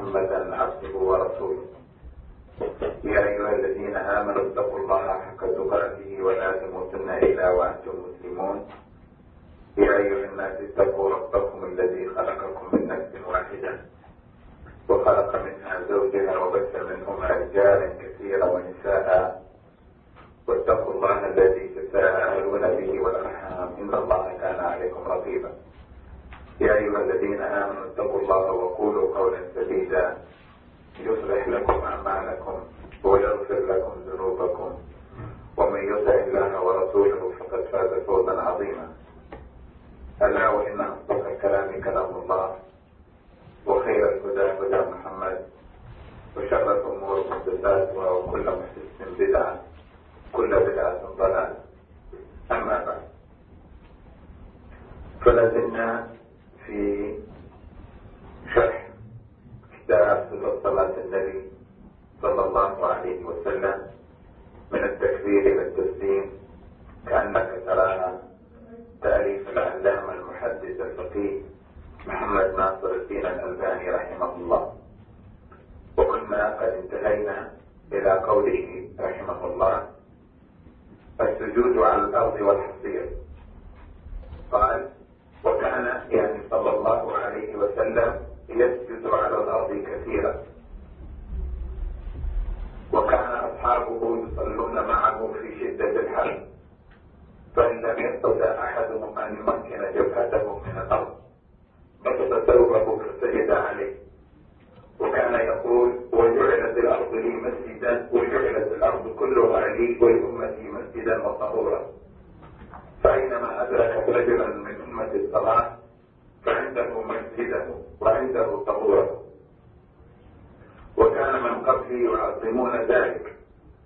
محمدا عبده ورسوله. يا أيها الذين آمنوا اتقوا الله حق تقاته ولا تموتن إلا وأنتم مسلمون. يا أيها الناس اتقوا ربكم الذي خلقكم من نفس واحدة وخلق منها زوجها وبث منهما رجالا كثيرا ونساء، واتقوا الله الذي تساءلون به والأرحام إن الله كان عليكم رقيبا. يا أيها الذين آمنوا اتقوا الله وقولوا قولا سديدا يصلح لكم أعمالكم ويغفر لكم ذنوبكم، ومن يطع الله ورسوله فقد فاز فوزا عظيما. ألا وإن أصدق الكلام كلام الله، وخير الهدى هدى محمد، وشر الأمور محدثاتها وكل محدث بدعة كل بدعة ضلالة. أما بعد، فلازلنا في شرح كتاب صفة صلاة النبي صلى الله عليه وسلم من التكبير إلى التسليم كأنك تراها، تأليف العلامة المحدث الفقيه محمد ناصر الدين الألباني رحمه الله. وكنا قد انتهينا إلى قوله رحمه الله: السجود على الأرض والحصير. قال: وكان يعني صلى الله عليه وسلم يسجد على الأرض كثيرا، وكان أصحابه يصلون معه في شدة الحر، فإن لم يستطع أحدهم أن يمكن جبهته من الأرض بسط ثوبه فسجد عليه، وكان يقول: وجعلت الأرض لي مسجدا وجعلت الأرض كلها لي ولأمتي مسجدا وطهورا. فأينما أدركت رجلا من أمة الصلاة فعنده مسجده وعنده طهوره. وكان من قبله يعظمون ذلك،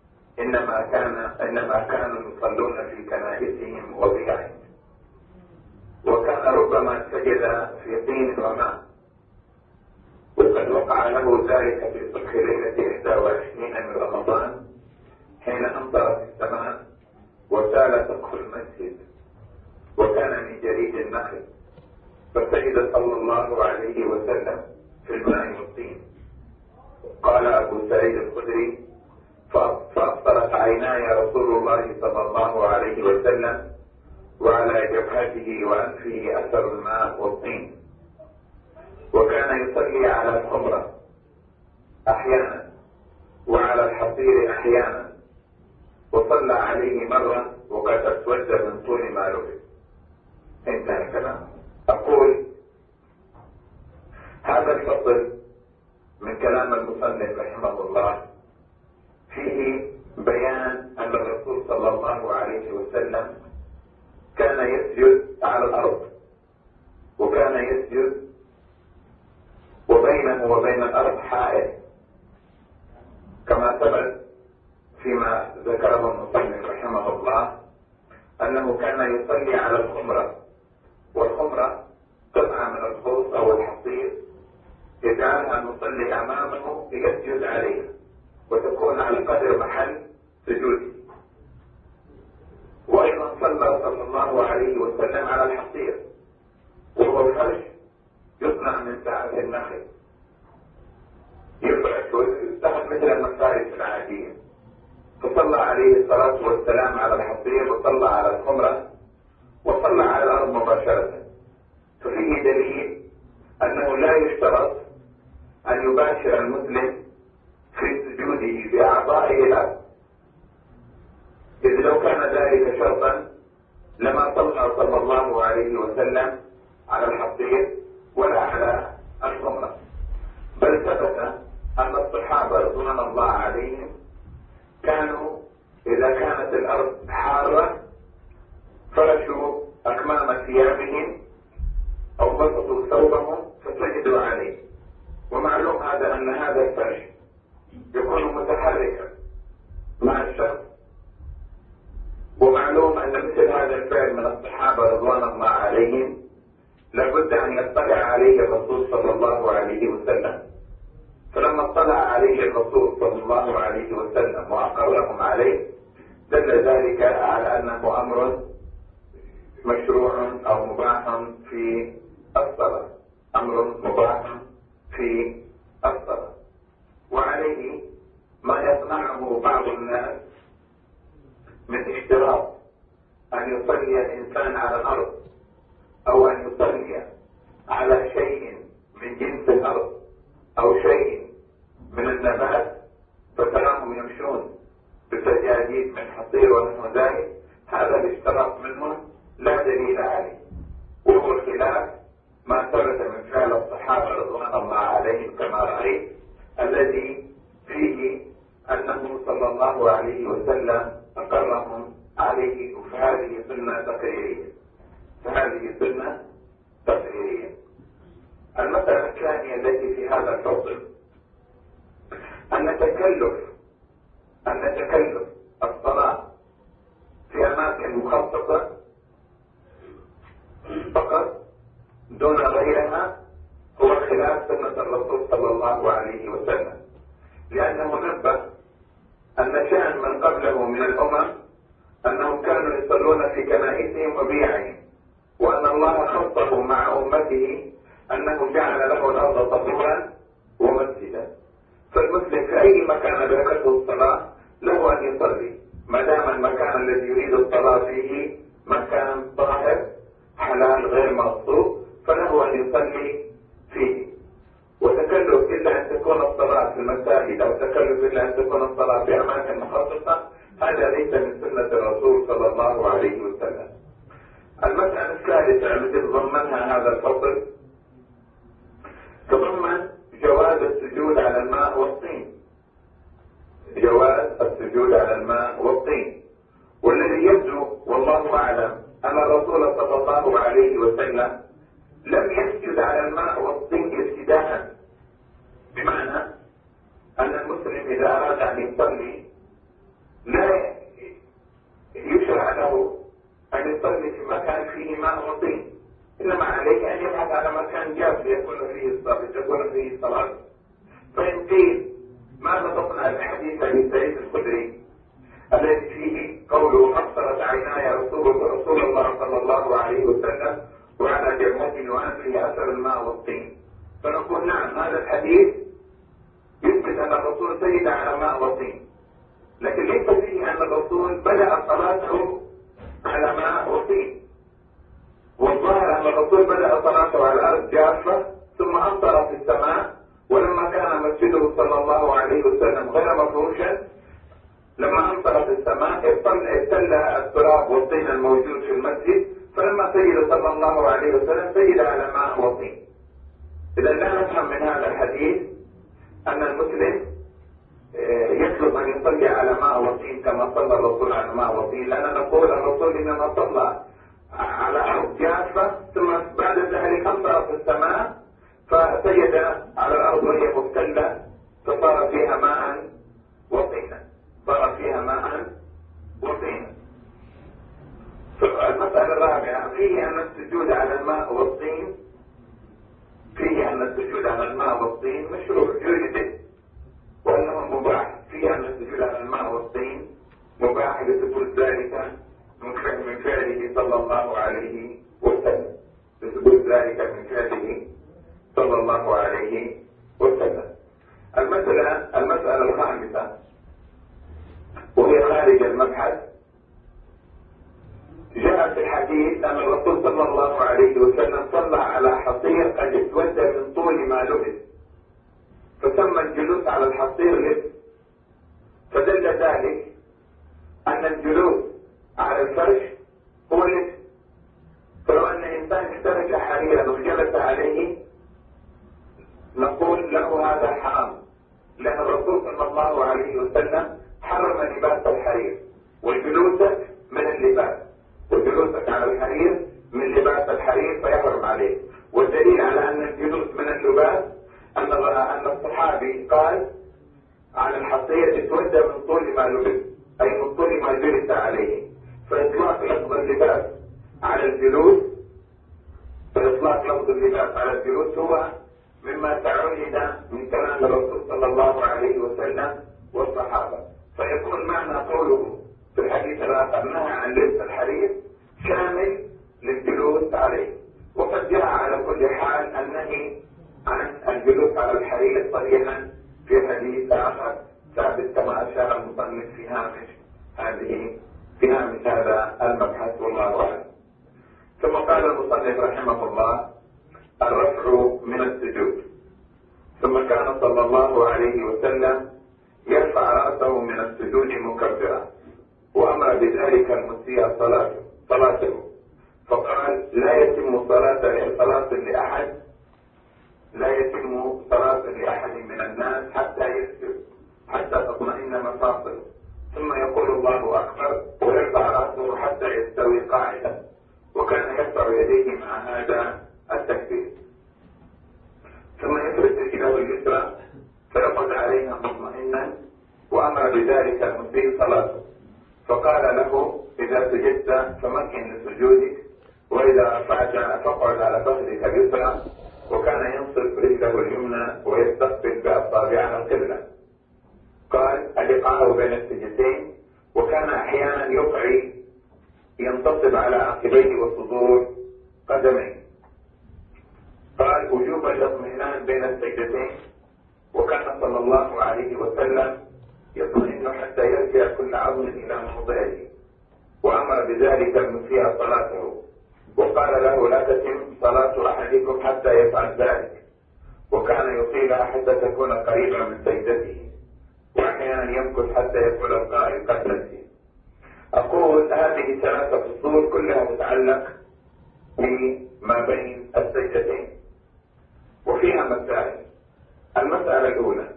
إنما كانوا يصلون في كنائسهم وبيعهم. وكان ربما سجد في طين وماء، وقد وقع له ذلك في صبح ليلة 21 من رمضان حين أمطرت السماء وسال سقف المسجد، وكان من جريد النخل، فسجد صلى الله عليه وسلم في الماء والطين. قال أبو سعيد الخدري: فأبصرت عيناي رسول الله صلى الله عليه وسلم وعلى جبهته وأنفه أثر الماء والطين. وكان يصلي على الخمرة أحيانا وعلى الحصير أحيانا، وصلى عليه مرة وقد أسود من طول ما لبث. انتهى الكلام. أقول: هذا الفصل من كلام المصنف رحمه الله فيه بيان أن الرسول صلى الله عليه وسلم كان يسجد على الأرض، وكان يسجد وبينه وبين الأرض حائل، كما ثبت فيما ذكره المصنف رحمه الله أنه كان يصلي على الخمرة، والخمرة قطعة من الخوص أو الحصير يجعلها المصلي أمامه يسجد عليها، وتكون على قدر محل سجوده. وأيضا صلى الله عليه وسلم على الحصير، وهو فرش يصنع من ساعة النخل، يفرش ويستخدم مثل المفارش العادية. فصلى عليه الصلاة والسلام على الحصير، وصلى على الخمرة، وصلى على الأرض مباشرة. ففيه دليل أنه لا يشترط أن يباشر المسلم في سجوده بأعضائه الأرض، إذ لو كان ذلك شرطا لما صلى الله عليه وسلم على الحصير ولا على الخمرة. بل ثبت أن الصحابة رضوان الله عليهم كانوا إذا كانت الأرض حارة فرشوا أكمام ثيابهم أو بسطوا ثوبهم فسجدوا عليه. ومعلوم أن هذا الفرش يكون متحركا مع الشخص، ومعلوم أن مثل هذا الفعل من الصحابة رضوان الله عليهم لابد أن يطلع عليه الرسول صلى الله عليه وسلم. فلما اطلع عليه الرسول صلى الله عليه وسلم وأقرهم عليه دل ذلك على أنه أمر مشروع أو مباح في الصلاة، أمر مباح في الصلاة. رضوان الله عليهم كما رأيت، الذي فيه أنه صلى الله عليه وسلم أقرهم عليه، فهذه سنة تقريرية. المسألة الثانية التي في هذا الفصل أن تكلف الصلاة في أماكن مخصصة فقط دون غيرها هو خلاف سنة الرسول صلى الله عليه وسلم، لأنه نبه أن شأن من قبله من الأمم أنهم كانوا يصلون في كنائسهم وبيعهم، وأن الله خصه مع أمته أنه جعل له الأرض طهورا ومسجدا. فالمسلم في أي مكان أدركته الصلاة له أن يصلي، ما دام المكان الذي يريد الصلاة فيه مكان طاهر حلال غير مغصوب فله أن يصلي فيه. وتكلف إلا أن تكون الصلاة في المساجد أو تكلف إلا أن تكون الصلاة في أماكن مخصصة، هذا ليس من سنة الرسول صلى الله عليه وسلم. المسألة الثالثة التي تضمنها هذا الفصل تضمن جواز السجود على الماء والطين، والذي يبدو والله أعلم أن الرسول صلى الله عليه وسلم لم يسجد على الماء والطين ابتداء، بمعنى أن المسلم إذا أراد أن يصلي لا يشرع له أن يصلي في مكان فيه ماء وطين، إنما عليه أن يبحث على مكان جاف تكون فيه الصلاة. فإن قيل ماذا تصنع الحديث عن سعيد الخدري الذي فيه قوله أبصرت عيناي رسول الله صلى الله عليه وسلم وعلى جبهته وأنفه أثر الماء والطين، فنقول نعم هذا الحديث يثبت أن الرسول سجد على ماء وطين، لكن ليس فيه أن الرسول بدأ صلاته على ماء وطين. والظاهر أن الرسول بدأ صلاته على الأرض جافة ثم أمطر في السماء، ولما كان مسجده صلى الله عليه وسلم غير مفروشا لما أمطر في السماء ابتل التراب والطين الموجود في المسجد، فلما سجد صلى الله عليه وسلم سجد على ماء وطين. إذا لا نفهم من هذا الحديث أن المسلم يطلب أن يصلي على ماء وطين كما صلى الرسول على ماء وطين، لأننا نقول الرسول إنما صلى على أرض جافة ثم بعد ذلك أمطر في السماء فسجد على الأرض وهي مبتلة فصار فيها ماء وطينا. المسألة الرابعة فيه أن السجود على الماء والطين مشروع يجب وأنه مباح، فيه أن السجود على الماء والطين مباح لثبوت ذلك من فعله صلى الله عليه وسلم. المسألة الخامسة وهي خارج المبحث، جاء في الحديث أن الرسول صلى الله عليه وسلم صلى على حصير قد اسود من طول ما لبس، فسمى الجلوس على الحصير لبس، فدل ذلك أن الجلوس على الفرش هو لبس. فلو أن إنسان احترج حريرا وجلس عليه نقول له هذا حرام، لأن الرسول صلى الله عليه وسلم حرم لباس الحرير، وجلوسك من اللباس، وجلوسك على الحرير من لباس الحرير فيحرم عليه. والدليل على أن الجلوس من اللباس أن الصحابي قال عن الحصير اسود من طول ما لبس، أي من طول ما جلس عليه. فإطلاق لفظ اللباس على الجلوس هو مما تعهد من كلام الرسول صلى الله عليه وسلم والصحابة، فيكون معنى قوله في الحديث الآخر نهى عن لبس الحرير شامل للجلوس عليه. وقد جاء على كل حال النهي عن الجلوس على الحرير صريحا في حديث آخر ثابت كما أشار المصنف في هامش هذا المبحث والله أعلم. ثم قال المصنف رحمه الله الرفع من السجود. ثم كان صلى الله عليه وسلم يرفع رأسه من السجود مكبرا، وأمر بذلك المسيء صلاته، فقال لا يتم صلاة لأحد يتم صلاة لأحد من الناس حتى يسجد حتى تطمئن مفاصله، ثم يقول الله أكبر ويرفع رأسه حتى يستوي قاعدا، وكان يرفع يديه مع هذا التكبير، ثم يفرد رجله اليسرى فيقعد عليها مطمئنا، وأمر بذلك المسيء صلاته، فقال له إذا سجدت فمكن لسجودك، وإذا رفعت فاقعد على ظهرك اليسرى، وكان ينصب رجله اليمنى ويستقبل بأصابعها القبلة. قال الإيقاع بين السجدتين، وكان أحيانا يقعي ينتصب على عقبيه وصدور قدميه. قال وجوب الاطمئنان بين السجدتين، وكان صلى الله عليه وسلم يطمئن حتى يرجع كل عظم إلى موضعه، وأمر بذلك المسيء صلاته، وقال له لا تتم صلاة أحدكم حتى يفعل ذلك، وكان يطيلها حتى تكون قريبا من سجدته، وأحيانا يمكث حتى يقول القائل قد نسي. أقول هذه ثلاثة فصول كلها تتعلق بما بين السجدتين، وفيها مسائل. المسألة الأولى،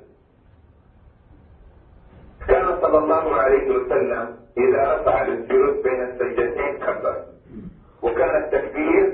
كان صلى الله عليه وسلم إذا رفع للجلوس بين السجدتين كبر، وكان التكبير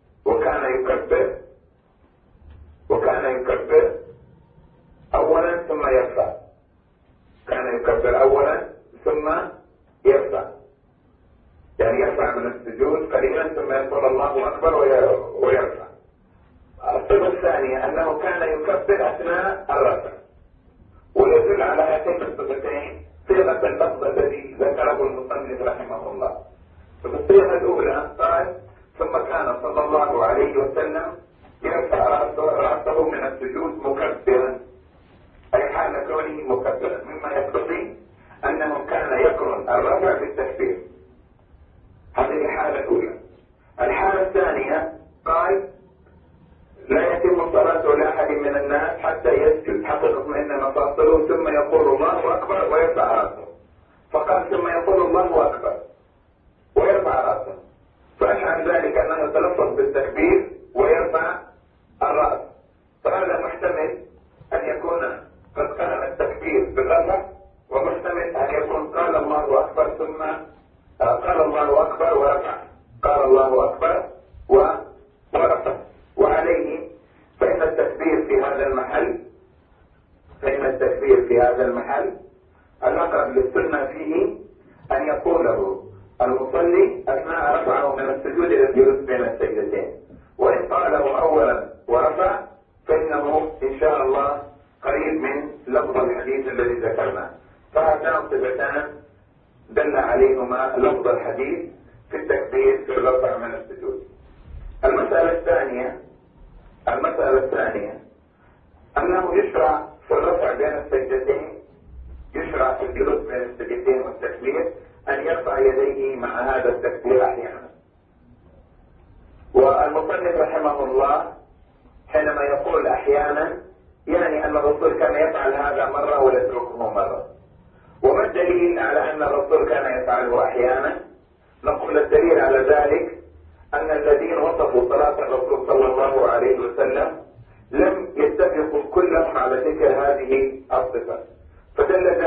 وكان يكبر أولا ثم يرفع، كان يكبر أولا ثم يرفع، يعني يرفع من السجود قليلا ثم يقول الله أكبر ويرفع. الصفة الثانية أنه كان يكبر أثناء الرفع، ويدل على هاتين الصفتين صيغة اللفظ الذي ذكره المصنف رحمه الله. فالصيغة الأولى قال ثم كان صلى الله عليه وسلم يرفع رأسه من السجود مكبرا، أي حال كونه مكبرا، مما يقتضي أنه كان يقرن الرفع بالتكبير. هذه الحالة الأولى. الحالة الثانية قال لا يتم صلاة لأحد من الناس حتى يسجد حتى تطمئن مفاصله، ثم يقول الله أكبر ويرفع رأسه، فقال ثم يقول الله أكبر ويرفع رأسه، فأشعر ذلك أنه يتلفظ بالتكبير ويرفع الرأس، فهذا محتمل أن يكون قد قرن التكبير بالرفع، ومحتمل أن يكون قال الله أكبر ثم قال الله أكبر ورفع، قال الله أكبر ورفع. وعليه فإن التكبير في هذا المحل الأقرب للسنة فيه أن يقوله المصلي أثناء رفعه من السجود إلى الجلوس بين السجدتين، وإن قاله أولا ورفع فإنه إن شاء الله قريب من لفظ الحديث الذي ذكرناه. فهاتان صفتان دل عليهما لفظ الحديث في التكبير في الرفع من السجود. المسألة الثانية أنه يشرع في الرفع بين السجدتين، يشرع في الجلوس بين السجدتين والتكبير أن يرفع يديه مع هذا التكبير أحيانا. والمصنف رحمه الله حينما يقول أحيانا يعني أن الرسول كان يفعل هذا مرة ويتركه مرة. وما الدليل على أن الرسول كان يفعله أحيانا؟ نقول الدليل على ذلك أن الذين وصفوا صلاة الرسول صلى الله عليه وسلم لم يتفقوا كلهم على ذكر هذه الصفة، فدل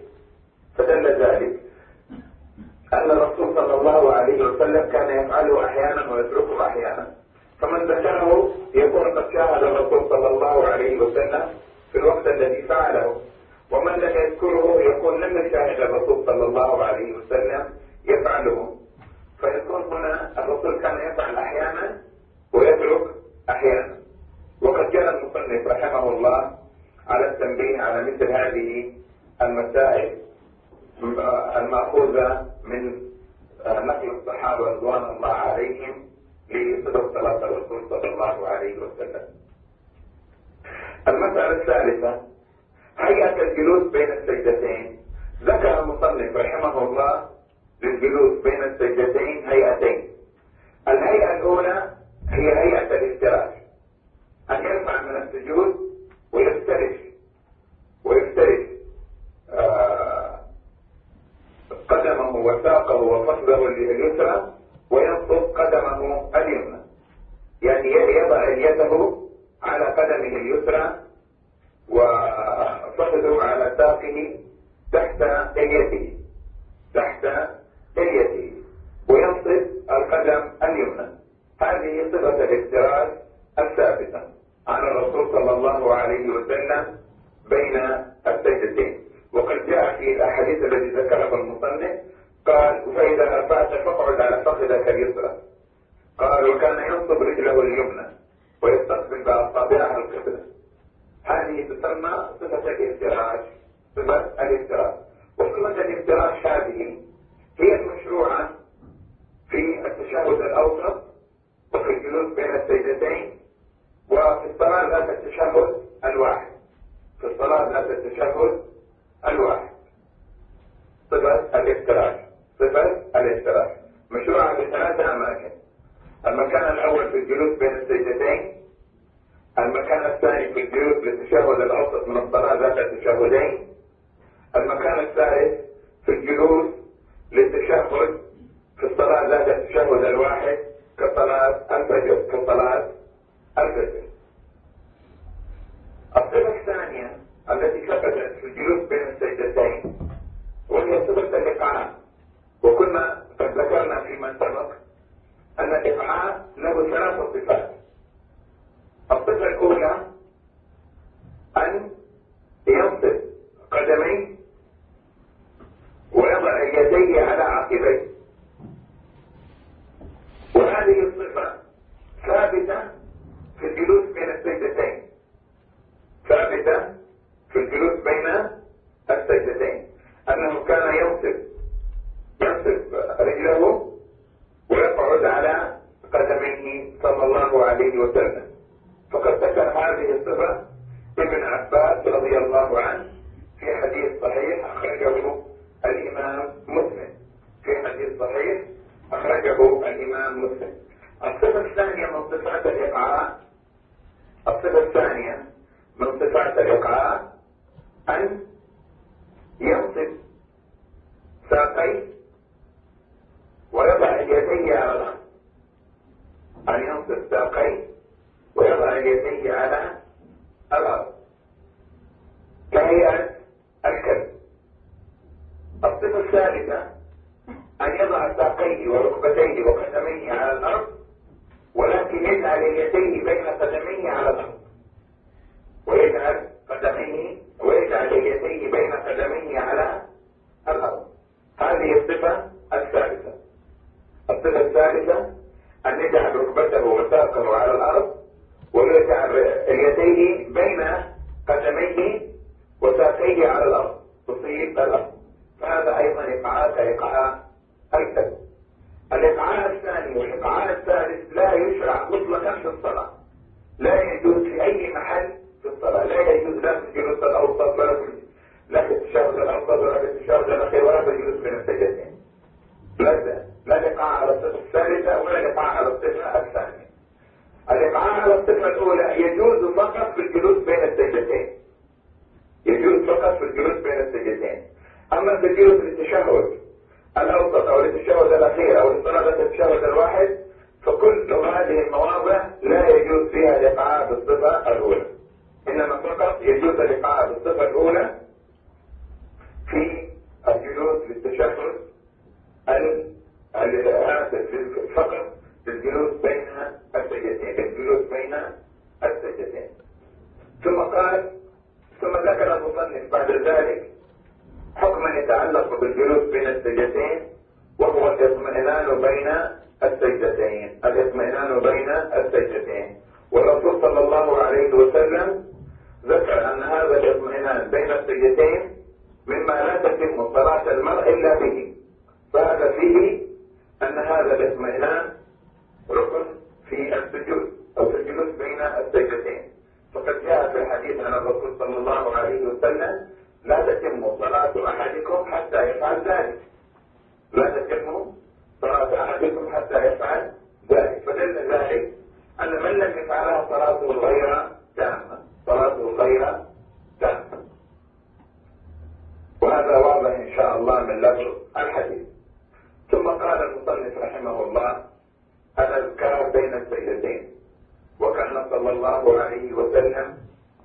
ذلك أن الرسول صلى الله عليه وسلم كان يفعله أحيانا ويتركه أحيانا، فمن ذكره يكون قد شاهد الرسول صلى الله عليه وسلم في الوقت الذي فعله، ومن لم يذكره يكون لم يشاهد الرسول صلى الله عليه وسلم يفعله، فيكون هنا الرسول كان يفعل أحيانا ويترك أحيانا. وقد جاء المصنف رحمه الله على التنبيه على مثل هذه المسائل المأخوذة من نقل الصحابة رضوان الله عليهم لصفة صلاة الرسول صلى الله عليه وسلم. المسألة الثالثة هيئة الجلوس بين السجدتين. ذكر المصنف رحمه الله للجلوس بين السجدتين هيئتين. الهيئة الأولى هي هيئة الافتراش، أن يرفع من السجود ويفترش قدمه وساقه وفخذه اليسرى وينصب قدمه اليمنى، يعني يضع يده على قدمه اليسرى اليسرى وفخذه على ساقه تحت اليته وينصب القدم اليمنى. هذه صفة الافتراش الثابتة عن الرسول صلى الله عليه وسلم بين السجدتين. وقد جاء في الأحاديث التي ذكرها المصنف قال: فإذا أرفعت فاقعد على فخذك اليسرى. قال: وكان ينصب رجله اليمنى ويستقبل بأصابعها القبلة. هذه تسمى صفة الافتراش. وصفة الافتراش هذه هي المشروعة في التشهد الأوسط وفي الجلوس بين السجدتين وفي الصلاة ذات التشهد الواحد. صفة الافتراش مشروعة في 3 أماكن. المكان الأول في الجلوس بين السجدتين، المكان الثاني في الجلوس للتشهد الأوسط من الصلاة ذات التشهدين، المكان الثالث في الجلوس للتشهد في الصلاة ذات التشهد الواحد كصلاة الفجر. الصفة الثانية التي ثبتت في الجلوس بين السجدتين وهي صفة الإقعاء. وكنا قد ذكرنا فيما سبق أن الإقعاء له 3 صفات. الصفة الأولى أن ينصب قدميه ويضع يديه على عقبيه، وهذه الصفة ثابتة في الجلوس بين السجدتين. أنه كان ينصب رجله ويقعد على قدميه صلى الله عليه وسلم. فقد ذكر هذه الصفة ابن عباس رضي الله عنه في حديث صحيح أخرجه الإمام مسلم. الصفة الثانية من صفات الإقعاء أن ينصب ساقيه ويضع يديه على الأرض كهيئة الكلب. الصفة الثالثة أن يضع ساقيه وركبتيه وقدميه على الأرض، ولكن يجعل يديه بين قدميه على الأرض، ويجعل يديه بين قدميه على الأرض. هذه الصفة الثالثة. الصفة الثالثة أن يجعل ركبته وساقه على الأرض ويجعل يديه بين قدميه وساقيه على الأرض تصيب الأرض. فهذا أيضا إيقاع الكلب. الإيقاع الثاني والإيقاع الثالث لا يشرع مطلقا في الصلاة، لا يجوز في أي محل في الصلاة، لا يجوز لا في الجلوس الأوسط لا في التشهد الأوسط ولا في التشهد الأخير ولا في الجلوس بين السجدتين. لا الإيقاع على الصفة الثالثة ولا الإيقاع على الصفة الثانية. الإيقاع على الصفة الأولى يجوز فقط في الجلوس بين السجدتين. أما في الجلوس للتشهد الأوسط أو للتشهد الأخير أو لصلاة التشهد الواحد فكل هذه المواضع لا يجوز فيها الإيقاع بالصفة الأولى، إنما فقط يجوز الإيقاع بالصفة الأولى في الجلوس للتشهد فقط في الجلوس بين السجدتين. ثم ذكر المصنف بعد ذلك حكما يتعلق بالجلوس بين السجدتين، وهو الاطمئنان بين السجدتين. والرسول صلى الله عليه وسلم ذكر أن هذا الاطمئنان بين السجدتين مما لا تتم صلاة المرء إلا به، فهذا فيه أن هذا الاطمئنان ركن في السجود أو في الجلوس بين السجدتين. فقد جاء في الحديث عن الرسول صلى الله عليه وسلم: لا تتم صلاة أحدكم حتى يفعل ذلك. فدل ذلك أن من لم يفعلها صلاته غير تامة. وهذا واضح إن شاء الله من لفظ الحديث. ثم قال المصنف رحمه الله: الأذكار بين السجدتين. وكان صلى الله عليه وسلم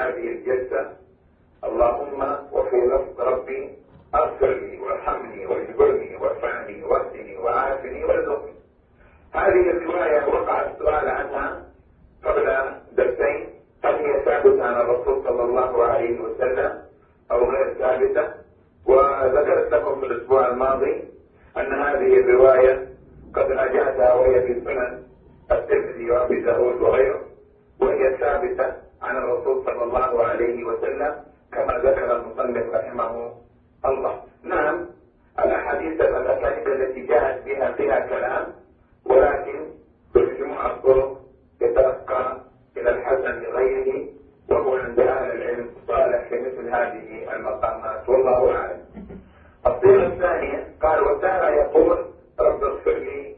هذه الجلسة: اللهم وفي لفظ ربي اغفر لي وارحمني واجبرني وارفعني واهدني وعافني وارزقني. هذه الرواية وقع السؤال عنها قبل درسين: هل هي ثابتة عن الرسول صلى الله عليه وسلم أو غير ثابتة؟ وذكرت لكم في الأسبوع الماضي أن هذه الرواية قد راجعتها وهي في سنن الترمذي وأبي داود وغيره، وهي ثابتة عن الرسول صلى الله عليه وسلم كما ذكر المصنف رحمه الله. نعم، الأحاديث الأسانيد التي جاءت بها فيها كلام، ولكن بمجموع الطرق يترقى إلى الحسن لغيره، وهو عند أهل العلم صالح في مثل هذه المقامات، والله أعلم. الصيغة الثانية قال: وتارة يقول: رب اغفر لي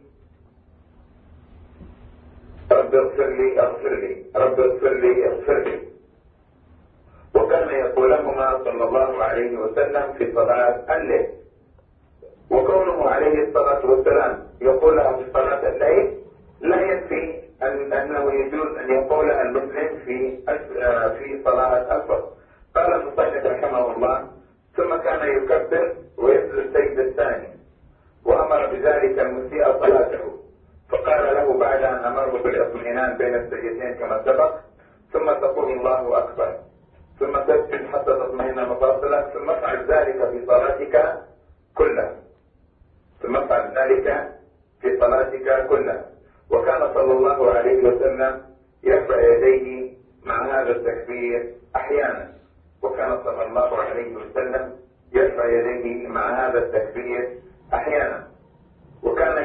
رب اغفر لي اغفر لي رب اغفر لي اغفر لي. وكان يقولهما صلى الله عليه وسلم في صلاة الليل. وكونه عليه الصلاة والسلام يقولها في صلاة الليل لا يكفي أنه يجوز أن يقولها المسلم في صلاة الفرض. قال المصنف رحمه الله: ثم كان يكبر ويسجد السجدة الثانية، وأمر بذلك المسيء صلاته، فقال له بعد أن أمره بالاطمئنان بين السجدتين كما سبق: ثم تقول الله أكبر، ثم تسجد حتى تطمئن مفاصلك، ثم افعل ذلك في صلاتك كلها، ثم افعل ذلك في صلاتك كلها. وكان صلى الله عليه وسلم يرفع يديه مع هذا التكبير أحيانا، وكان صلى الله عليه وسلم يرفع يديه مع هذا التكبير أحيانا. وكان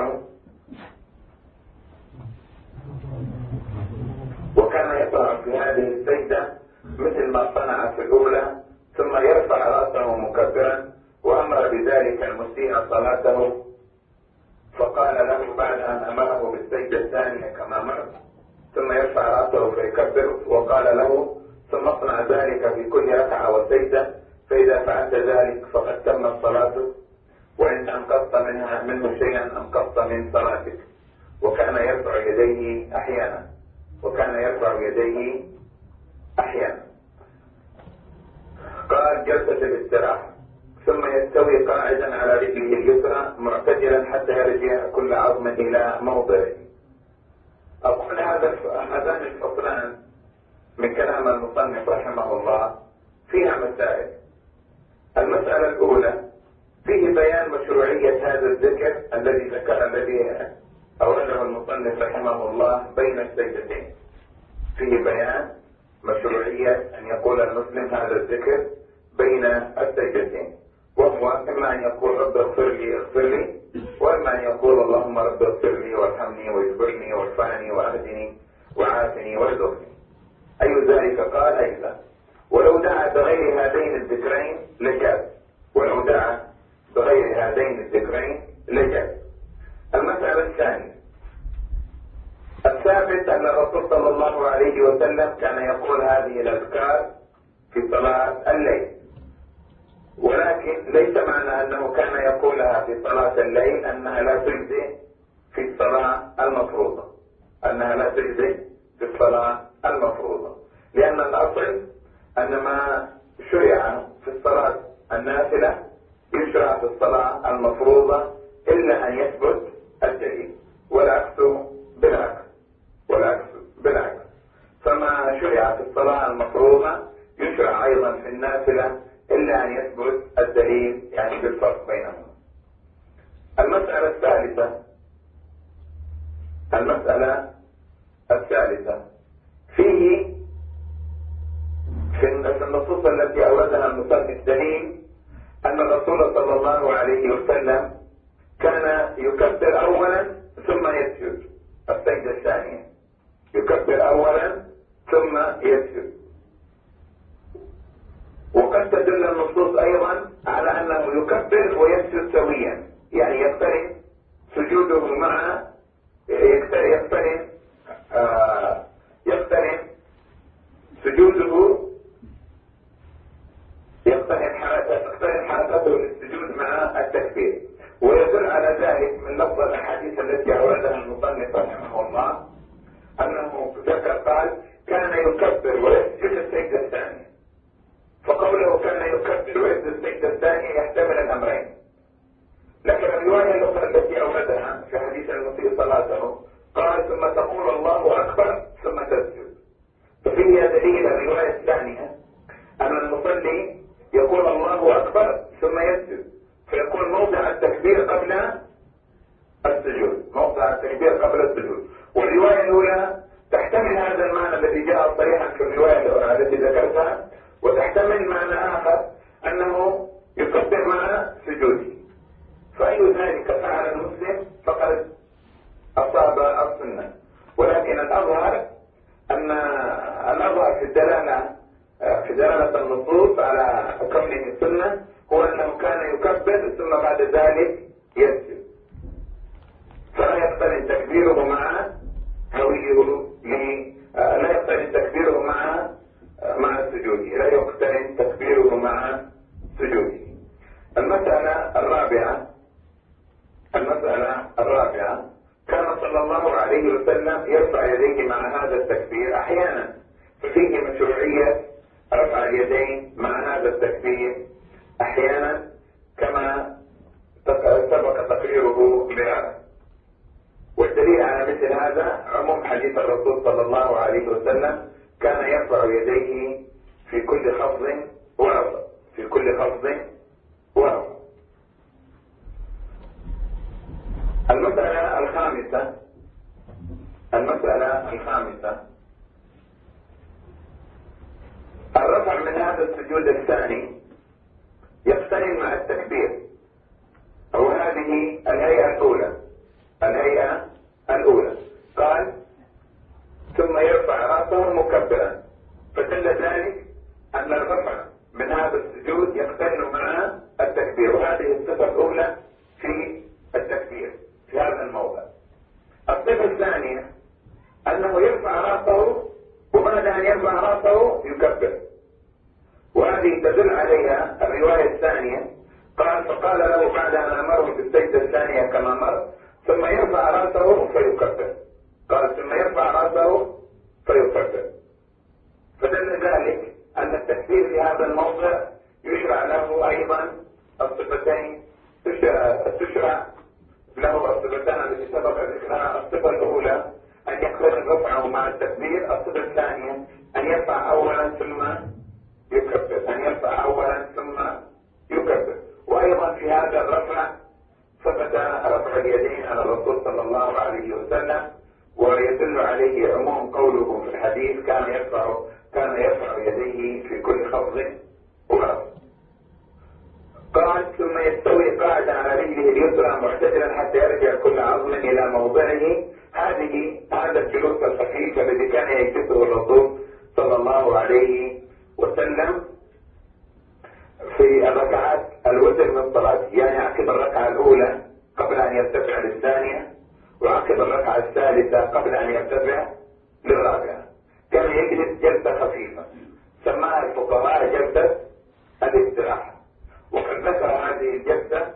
يطلع في هذه السجدة مثل ما صنع في الأولى، ثم يرفع رأسه مكبرا، وأمر بذلك المسيء صلاته، فقال له بعد أن أمره بالسجدة الثانية كما مر: ثم يرفع رأسه فيكبر، وقال له: ثم اصنع ذلك في كل ركعة وسجدة، فإذا فعلت ذلك فقد تمت صلاتك، وإن أنقصت منه شيئا أنقصت من صلاتك. وكان يرفع يديه أحيانا قال: جلسة الاستراحة، ثم يستوي قاعدا على رجله اليسرى معتدلا حتى يرجع كل عظم إلى موضعه. أقول هذان الفصلان من كلام المصنف رحمه الله فيها مسائل. المسألة الأولى: فيه بيان مشروعية هذا الذكر الذي أورده المصنف رحمه الله بين السجدتين. فيه بيان مشروعية أن يقول المسلم هذا الذكر بين السجدتين، وهو إما أن يقول رب اغفر لي اغفر لي، وإما أن يقول اللهم رب اغفر لي وارحمني واجبرني وارفعني واهدني وعافني وارزقني. أي ذلك؟ قال: أيضا ولو دعا بغير هذين الذكرين لجاز. المسألة الثانية: الثابت أن الرسول صلى الله عليه وسلم كان يقول هذه الأذكار في صلاة الليل، ولكن ليس معنى أنه كان يقولها في صلاة الليل أنها لا تجزئ في الصلاة المفروضة، لأن الأصل أن ما شرع في الصلاة النافلة يشرع في الصلاة المفروضة إلا أن يثبت الدليل، والعكس بالعكس. فما شرع في الصلاة المفروضة يشرع أيضا في النافلة إلا أن يثبت الدليل، يعني بالفرق بينهما. المسألة الثالثة: فيه في النصوص التي أوردها المصنف دليل أن الرسول صلى الله عليه وسلم كان يكبر أولا ثم يسجد السجدة الثانية، يكبر أولا ثم يسجد. وقد تدل النصوص أيضا على أنه يكبر ويسجد سويا، يعني يقترن سجوده مع يقترن سجوده، يقترن حركته للسجود مع التكبير. ويدل على ذلك من لفظ الأحاديث التي أوردها المصنف رحمه الله أنه ذكر قال: كان يكبر ويسجد السجدة يصلي يقول الله أكبر ثم يسجد، فيكون موضع التكبير قبل السجود، موضع التكبير قبل السجود. والرواية الأولى تحتمل هذا المعنى الذي جاء صريحا في الرواية التي ذكرتها، وتحتمل معنى آخر أنه يكبر مع سجوده. فأي ذلك فعل المسلم فقد أصاب السنة. ولكن الأظهر أن الأظهر في دلالة النصوص على كونه السنة هو أنه كان يكبر ثم بعد ذلك يسجد، فلا يقترن تكبيره مع هويه لا يقترن تكبيره مع سجوده، لا يقترن تكبيره مع سجوده. المسألة الرابعة كان صلى الله عليه وسلم يرفع يديه مع هذا التكبير أحيانا، ففيه مشروعية رفع اليدين مع هذا التكبير أحيانا كما سبق تقريره بهذا. والدليل على مثل هذا عموم حديث الرسول صلى الله عليه وسلم كان يرفع يديه في كل خفض ورفع، في كل خفض ورفع. المسألة الخامسة الرفع من هذا السجود الثاني يقترن مع التكبير، أو هذه الهيئة الأولى. قال ثم يرفع رأسه مكبرا، فدل ذلك أن الرفع من هذا السجود يقترن مع التكبير، وهذه الصفة الأولى في التكبير في هذا الموضع. الصفة الثانية أنه يرفع رأسه وبعد أن يرفع رأسه يكبر، وهذه تدل عليها الرواية الثانية. قال فقال له بعد أن أمره بالسجدة الثانية كما مر ثم يرفع رأسه فيكبر، قال ثم يرفع رأسه فيكبر، فدل ذلك أن التكبير في هذا الموضع يشرع له أيضا الصفتين، تشرع له الصفتان التي سبق ذكرها. الصفة الأولى أن يقترن رفعه مع التكبير، الصفة الثانية أن يرفع أولا ثم يكبر، وأيضا في هذا الرفع ثبت رفع اليدين على الرسول صلى الله عليه وسلم، ويدل عليه عموم قوله في الحديث كان يرفع يديه في كل خفض ورفع. قال ثم يستوي قاعدا على رجله اليسرى معتدلا حتى يرجع كل عظم إلى موضعه. هذا الجلوس الخفيف الذي كان يجلسه الرسول صلى الله عليه وسلم في الركعات الوتر من صلاته، يعني عقب الركعة الأولى قبل أن يرتفع للثانية، وعقب الركعة الثالثة قبل أن يرتفع للرابعة، كان يجلس جلسة خفيفة سماها الفقهاء جلسة الاستراحة. وقد ذكر هذه الجلسة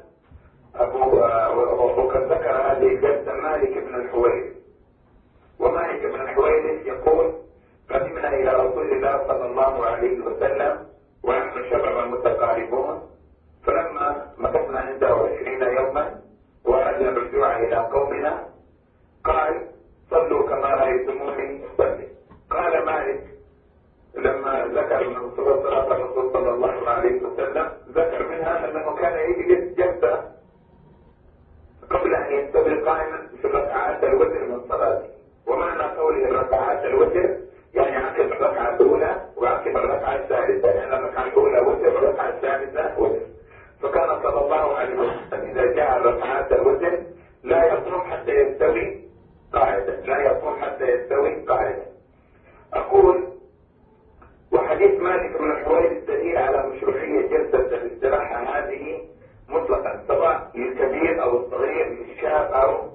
مالك بن الحويرث. ومالك بن الحويرث يقول قدمنا إلى رسول الله صلى الله عليه وسلم ونحن شباب متقاربون، فلما مكثنا عنده 20 يوما وأردنا الرجوع إلى قومنا قال صلوا كما رأيتموني أصلي. قال مالك لما ذكر من صلاة الرسول صلى الله عليه وسلم ذكر منها أنه كان يجلس جلسة قبل أن يستوي قائما في الركعات الوتر من صلاته. ومعنى قوله الركعات الوتر يعني عقب الركعة الأولى وعقب الركعة الثالثة، يعني الركعة الأولى وتر والركعة الثالثة وتر. فكان صلى الله عليه وسلم إذا جاء الركعات الوتر لا يقوم حتى يستوي قاعدا. أقول وحديث مالك بن الحويرث دليل على مشروعية جلسة الاستراحة هذه مطلقا، سواء للكبير أو الصغير، للشاب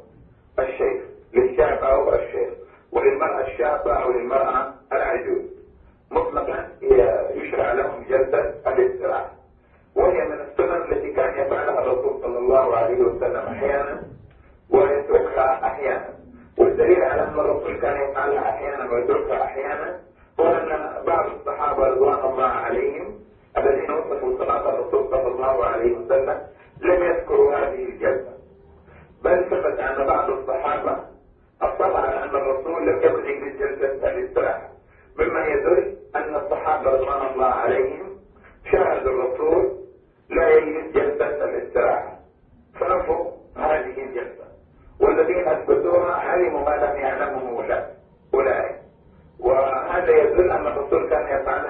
أو الشيخ، وللمرأة الشابة أو للمرأة العجوز، مطلقا يشرع لهم جلسة الاستراحة. وهي من السنن التي كان يفعلها الرسول صلى الله عليه وسلم أحيانا ويتركها أحيانا. والدليل على أن الرسول كان يفعلها أحيانا ويتركها أحيانا هو أن بعض الصحابة رضوان الله عليهم الذين وصفوا صلاة الرسول صلى الله عليه وسلم لم يذكروا هذه الجلسة، بل ثبت أن بعض الصحابة أصر على أن الرسول لم يكن يجلس جلسة الاستراحة، مما يدل أن الصحابة رضوان الله عليهم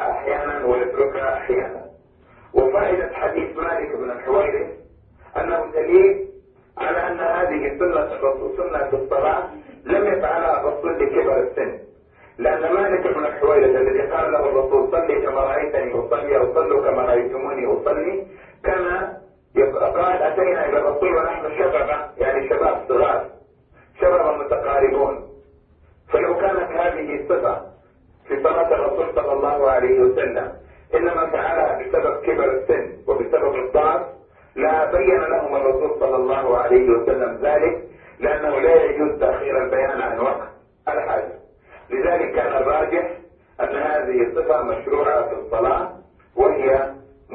نفعلها أحيانا ونتركها أحيانا. وفائدة حديث مالك بن الحويرث أنه دليل على أن هذه سنة الرسول، سنة الصلاة لم يفعلها الرسول لكبر السن، لأن مالك بن الحويرث الذي قال له الرسول صلي كما رأيتني أصلي أو صلوا كما رأيتموني أصلي، كان قال أتينا إلى الرسول ونحن شباب، يعني شباب صغار، شباب متقاربون. فلو كانت هذه الصفة في صلاة الرسول صلى الله عليه وسلم إنما فعلها بسبب كبر السن وبسبب الضعف لا بين لهم الرسول صلى الله عليه وسلم ذلك، لأنه لا يجوز تأخير البيان عن وقت الحاجة. لذلك كان الراجح أن هذه الصفة مشروعة في الصلاة وهي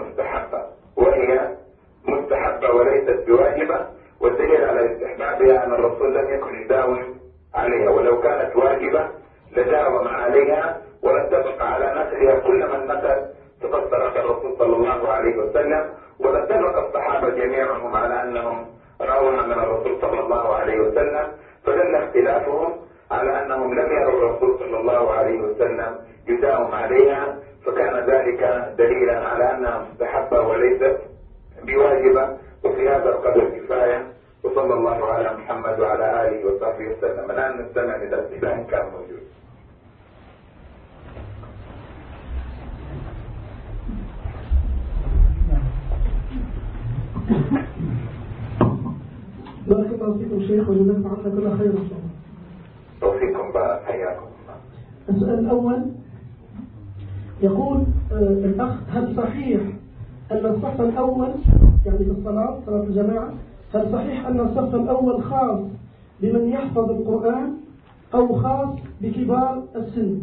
مستحبة وليست بواجبة، والدليل على استحبابها أن الرسول لم يكن يداوم عليها، ولو كانت واجبة لداوم عليها واتفق على نقلها كل من نقل صفة صلاة الرسول صلى الله عليه وسلم، واتفق الصحابة جميعهم على أنهم رأوها من الرسول صلى الله عليه وسلم، فدل اختلافهم على أنهم لم يروا الرسول صلى الله عليه وسلم يداوم عليها، فكان ذلك دليلا على أنها مستحبة وليست بواجبة. وفي هذا القدر كفاية، وصلى الله على محمد وعلى آله وصحبه وسلم. الآن نستمع للأسئلة إن كان موجود. بارك الله فيكم شيخ وجزاكم عنا كل خير إن شاء الله. توفيقكم بارك، حياكم الله. السؤال الأول يقول الأخ: هل صحيح أن الصف الأول يعني في صلاة الجماعة، هل صحيح أن الصف الأول خاص بمن يحفظ القرآن أو خاص بكبار السن؟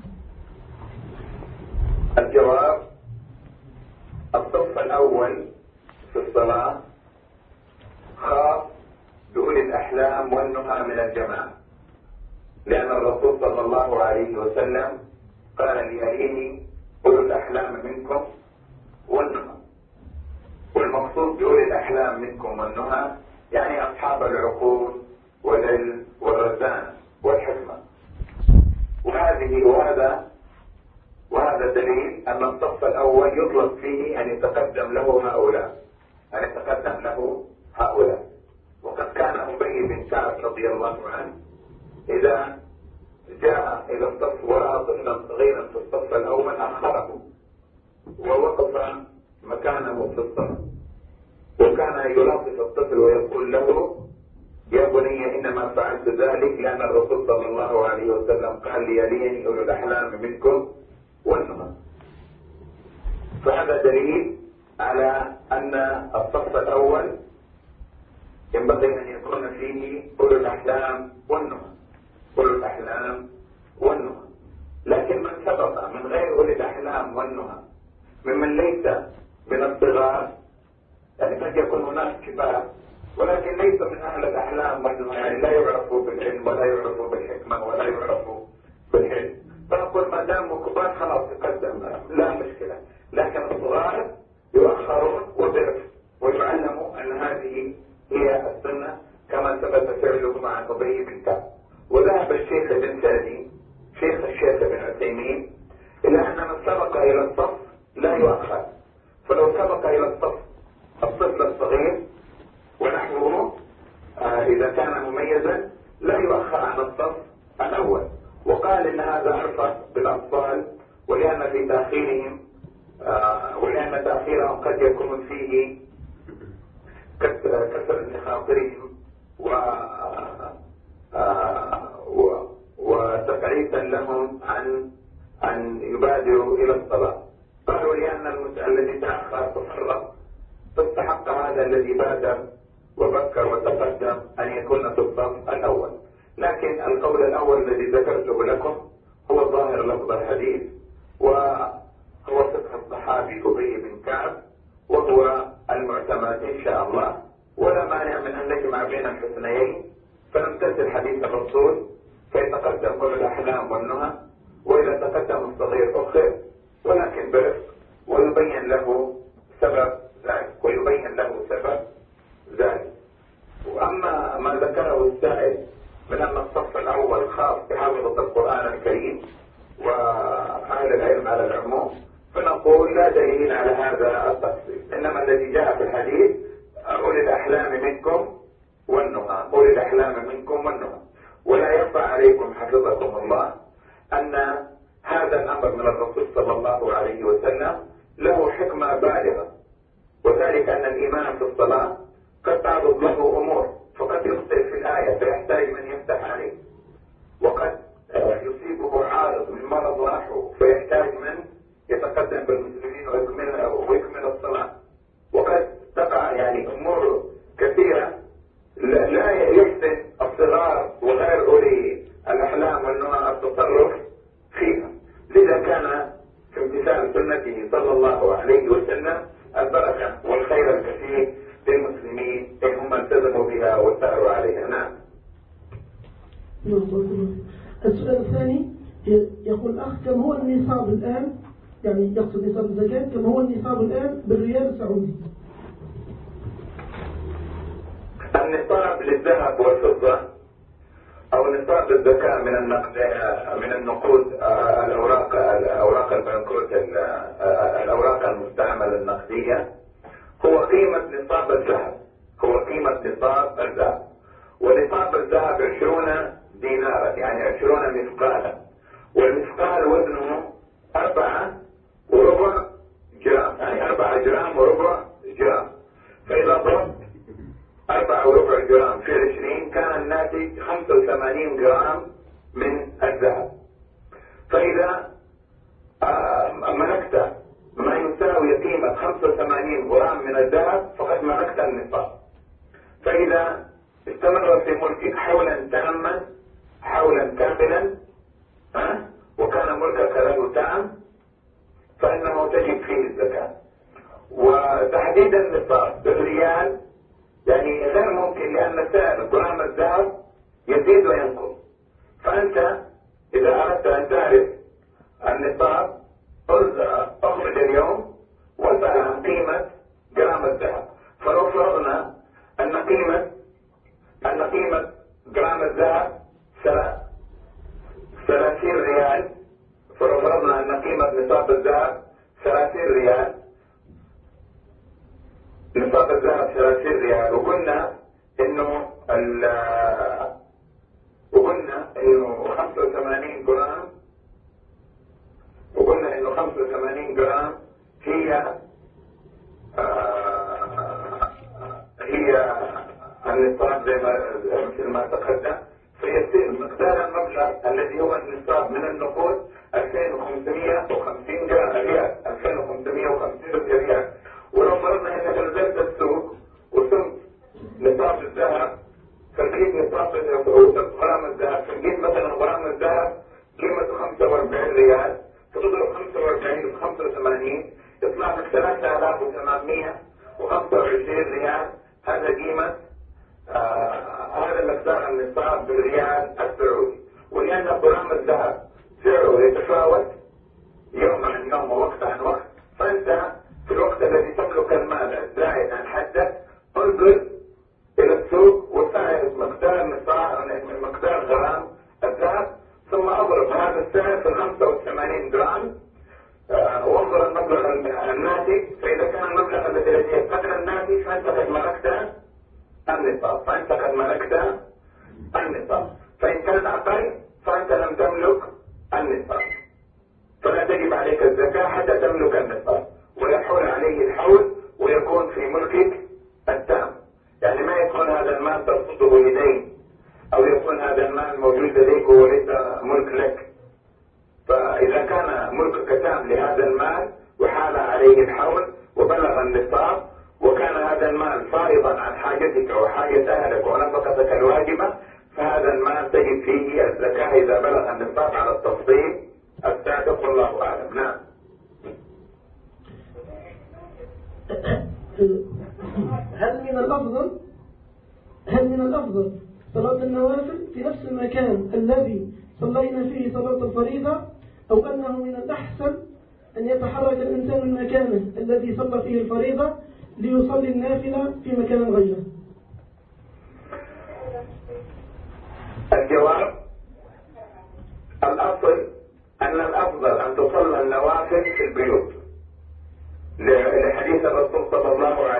الجواب: الصف الأول في الصلاة خاص بأولي الأحلام والنهى من الجماعة، لأن الرسول صلى الله عليه وسلم قال ليليني أولو الأحلام منكم والنهى. والمقصود بأولي الأحلام منكم والنهى يعني أصحاب العقول والعلم والرزانة والحكمة. وهذا دليل أن الصف الأول يطلب فيه أن يتقدم له هؤلاء. وقد كان أبي بن كعب رضي الله عنه إذا جاء إلى الصف ورأى طفلا صغيرا في الصف الأول أخره ووقف مكانه في الصف، وكان يلاطف الطفل ويقول له: يا بني إنما فعلت ذلك لأن الرسول صلى الله عليه وسلم قال ليليني أولو الأحلام منكم والنهى. فهذا دليل على أن الصف الأول ينبغي أن يكون فيه أولو الأحلام والنهى. لكن من سبق من غير أولي الأحلام والنهى ممن ليس من الصغار، يعني قد يكون هناك كبار ولكن ليس من أهل الأحلام والنهى، يعني لا يعرفوا بالعلم ولا يعرفوا بالحكمة ولا يعرفوا بالحلم، فنقول ما دام كبار خلاص يقدم لا مشكلة. لكن الصغار يؤخرون ويعلموا أن هذه هي السنة كما ثبت فعله مع أبي بن كعب. وذهب الشيخ ابن سعدي شيخ الشيخ ابن عثيمين إلى أن من سبق إلى الصف لا يؤخر، فلو سبق إلى الصف الطفل الصغير ونحوه إذا كان مميزا لا يؤخر عن الصف الأول. وقال إن هذا أرفق بالأطفال، ولأن في تأخيرهم ولأن تأخيرهم قد يكون فيه كسر لخاطرهم وتبعيثا لهم عن أن يبادروا إلى الصلاة. قالوا لأن الذي تأخر تفرق، فاستحق هذا الذي بادر وبكر وتقدم أن يكون في الصف الأول. لكن القول الأول الذي ذكرته لكم هو ظاهر لفظ الحديث، وهو فقه الصحابي أبي بن كعب، وهو المعتمد إن شاء الله. ولا مانع من أن نجمع بين الحسنيين فنمتثل حديث الرسول فيتقدم أولو الأحلام والنهى، وإذا تقدم الصغير أخر، ولكن برفق، ويبين له سبب ذلك. وأما ما ذكره السائل من أن الصف الأول خاص بحافظة القرآن الكريم وأهل العلم على العموم، نقول لا دليل على هذا التفصيل، إنما الذي جاء في الحديث أولي الأحلام منكم والنهى، أولي الأحلام منكم والنهى. ولا يخفى عليكم حفظكم الله أن هذا الأمر من الرسول صلى الله عليه وسلم له حكمة بالغة، وذلك أن الإمام في الصلاة قد تعرض له أمور، فقد يخطئ في الآية فيحتاج من يفتح عليه، وقد يصيبه عارض من مرض ونحوه فيحتاج من يتقدم بالمسلمين ويكمل الصلاة، وقد تقع يعني أمور كثيرة لا يحسن الصغار وغير أولي الأحلام والنهى التصرف فيها. لذا كان في امتثال سنته صلى الله عليه وسلم البركة والخير الكثير للمسلمين إن هم التزموا بها وساروا عليها. نعم. السؤال الثاني يقول الأخ كم هو النصاب الآن، يعني يقصد نصاب الزكاة، كم هو النصاب الآن بالريال السعودي؟ النصاب للذهب والفضة أو نصاب الزكاة من النقود، الأوراق البنكوت، الأوراق المستعملة النقدية، هو قيمة نصاب الذهب، ونصاب الذهب 20 دينارا يعني 20 مثقالا، والمثقال وزنه 4.25 جرام، يعني 4 جرام وربع جرام، فإذا ضربت 4.25 جرام في 20 كان الناتج 85 جرام من الذهب. فإذا ملكت ما يساوي قيمة 85 جرام من الذهب فقد ملكت النصاب. فإذا استمر في ملكك حولا تاما، حولا كاملا، وكان ملكك له تام، فإنه تجب فيه الزكاة. وتحديد النصاب بالريال يعني غير ممكن، لأن سعر جرام الذهب يزيد وينقص. فأنت إذا أردت أن تعرف النصاب أخرج اليوم واسأل عن قيمة جرام الذهب. فلو فرضنا أن قيمة جرام الذهب 30 ريال، فلو فرضنا أن قيمة نصاب الذهب 30 ريال، نصاب الذهب 30 ريال، وقلنا إنه 85 جرام، وقلنا إنه 85 جرام هي النصاب مثل ما تقدم. فيصير مقدار المبلغ الذي هو النصاب من النقود 2550 ريال، 2550 ريال. ولو فرضنا انك نزلت السوق وسمت نصاب الذهب فلقيت نصاب غرام الذهب، فلقيت مثلا غرام الذهب قيمته 45 ريال، فتضرب 45 ب 85 يطلع لك 3825 ريال. هذا قيمة هذا مقدار النصاب بالريال السعودي. ولأن غرام الذهب سعره يتفاوت يوم عن يوم ووقت عن وقت، فأنت في الوقت الذي تملك المال الزائد عن حدك انظر إلى السوق وسعر مقدار غرام الذهب، ثم أضرب هذا السعر في 85 جرام، وانظر المبلغ الناتج. فإذا كان المبلغ الذي يقدر الناتج فأنت قد ملكت النصاب، فإن كان أقل فأنت لم تملك النصاب، فلا تجب عليك الزكاة حتى تملك النصاب، ويحول عليه الحول ويكون في ملكك التام. يعني ما يكون هذا المال ترصده لدين، أو يكون هذا المال موجود لديك وليس ملك لك. فإذا كان ملكك تام لهذا المال وحال عليه الحول وبلغ النصاب، وكان هذا المال فائضا عن حاجتك وحاجة أهلك ونفقتك الواجبة، فهذا المال تجب فيه الزكاة إذا بلغ النصاب على التفصيل السابق، والله أعلم. نعم. هل من الأفضل صلاة النوافل في نفس المكان الذي صلينا فيه صلاة الفريضة، أو أنه من الأحسن أن يتحرك الإنسان من مكانه الذي صلى فيه الفريضة ليصلي النافلة في مكان غيره؟ الجواب الأصل أن الأفضل أن تصلى النوافل في البيوت،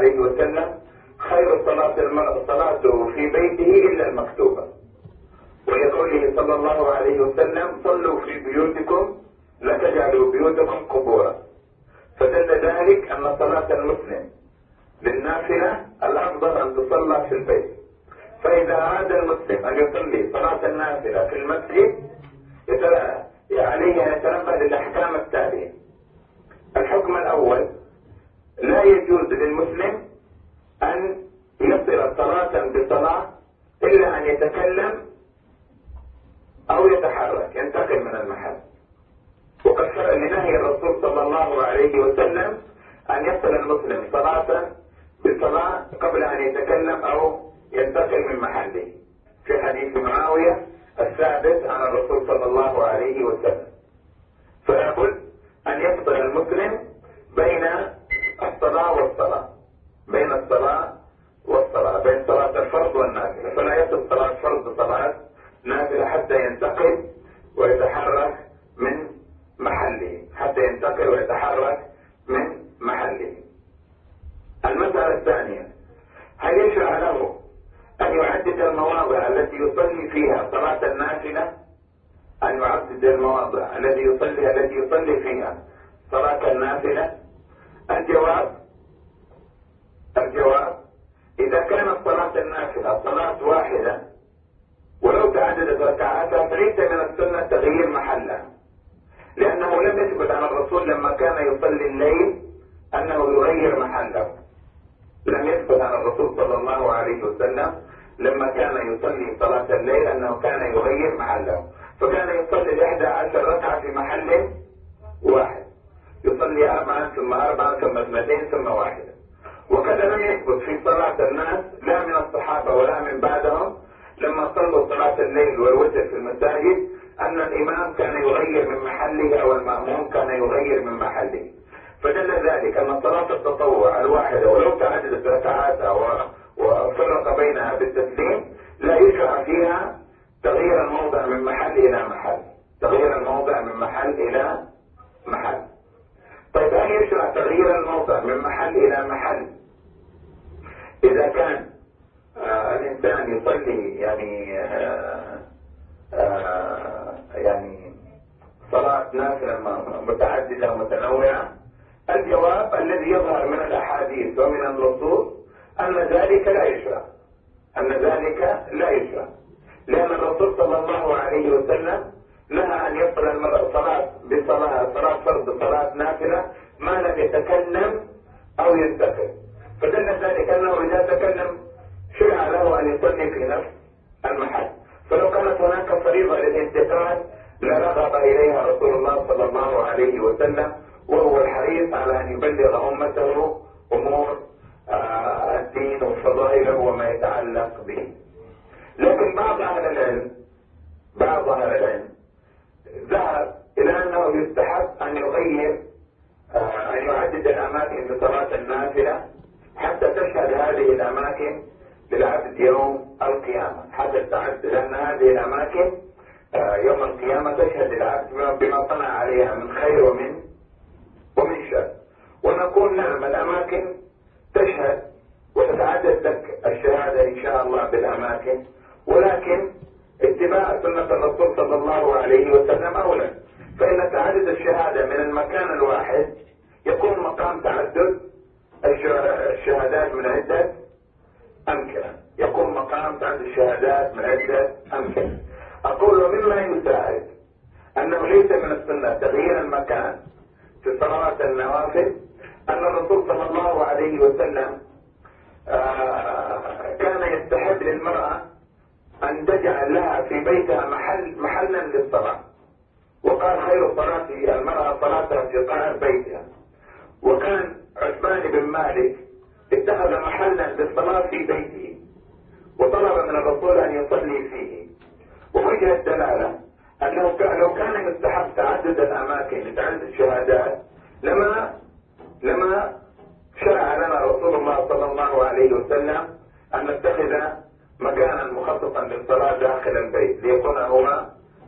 عليه وسلم: خير صلاة المرء صلاته في بيته إلا المكتوبة. ولقوله صلى الله عليه وسلم: صلوا في بيوتكم لا تجعلوا بيوتكم قبورا. فدل ذلك أن صلاة المسلم للنافلة الأفضل أن تصلى في البيت. فإذا أراد المسلم أن يصلي صلاة النافلة في المسجد عليه أن يتنبه للأحكام التالية. الحكم الأول: لا يجوز للمسلم أن يصل صلاة بصلاة إلا أن يتكلم أو يتحرك، ينتقل من المحل. وقد شرع لنهي الرسول صلى الله عليه وسلم أن يصل المسلم صلاة بصلاة قبل أن يتكلم أو ينتقل من محله، في حديث معاوية الثابت عن الرسول صلى الله عليه وسلم. فلا بد أن يفصل المسلم بين الصلاة والصلاة، بين الصلاة والصلاة، بين صلاة الفرض والنافلة. فلا يصل صلاة فرض بصلاة نافلة حتى ينتقل ويتحرك من محله، حتى ينتقل ويتحرك من محله. المسألة الثانية: هل يشرع له أن يعدد المواضع التي يصلي فيها صلاة النافلة؟ أن يعدد المواضع التي يصلي فيها صلاة النافلة؟ الجواب: إذا كانت صلاة النافلة صلاة واحدة ولو تعددت ركعاتها فليس من السنة تغيير محلها، لأنه لم يثبت عن الرسول لما كان يصلي الليل أنه يغير محله. لم يثبت عن الرسول صلى الله عليه وسلم لما كان يصلي صلاة الليل أنه كان يغير محله، فكان يصلي 11 ركعة في محل واحد، يصلي 4 ثم 4 ثم 2 ثم 1. وكذا لم يثبت في صلاة الناس لا من الصحابة ولا من بعدهم لما صلوا صلاة الليل والوتر في المساجد أن الإمام كان يغير من محله أو المأموم كان يغير من محله. فدل ذلك أن صلاة التطوع الواحدة ولو تعددت ركعاتها وفرق بينها بالتسليم لا يشرع فيها تغيير الموضع من محل إلى محل، تغيير الموضع من محل إلى محل. طيب، هل يشرع تغيير الموضع من محل إلى محل إذا كان الإنسان يصلي يعني صلاة نافلة متعددة متنوعة؟ الجواب الذي يظهر من الأحاديث ومن النصوص أن ذلك لا يشرع، لأن الرسول صلى الله عليه وسلم نهى أن يصل المرء صلاة فرض صلاة نافلة ما لم يتكلم أو ينتقل. فدل ذلك أنه إذا تكلم شرع له أن يصلي في نفس المحل. فلو كانت هناك فريضة للانتقال لرغب إليها رسول الله صلى الله عليه وسلم، وهو الحريص على أن يبلغ أمته أمور الدين وفضائله وما يتعلق به. لكن بعض أهل العلم ذهب إلى أنه يستحب أن يعدد الأماكن بصلاة النافلة حتى تشهد هذه الأماكن للعبد يوم القيامة، حتى تعد، لأن هذه الأماكن يوم القيامة تشهد للعبد بما صنع عليها من خير ومن شر. ونقول نعم، الأماكن تشهد وتتعدد لك الشهادة إن شاء الله بالأماكن، ولكن اتباع سنة الرسول صلى الله عليه وسلم أولى. فإن تعدد الشهادة من المكان الواحد يكون مقام تعدد الشهادات من عدة أمكنة، أقول مما يساعد أنه ليس من السنة تغيير المكان في صلاة النوافل أن الرسول صلى الله عليه وسلم كان يستحب للمرأة أن تجعل لها في بيتها محلا للصلاة، وقال: خير صلاة المرأة صلاتها في قعر بيتها. وكان عثمان بن مالك اتخذ محلا للصلاة في بيته وطلب من الرسول أن يصلي فيه. ووجه الدلالة أنه لو كان يستحب تعدد الأماكن لتعدد الشهادات لما شرع لنا رسول الله صلى الله عليه وسلم أن نتخذ مكانا مخصصا للصلاة داخل البيت ليكون هو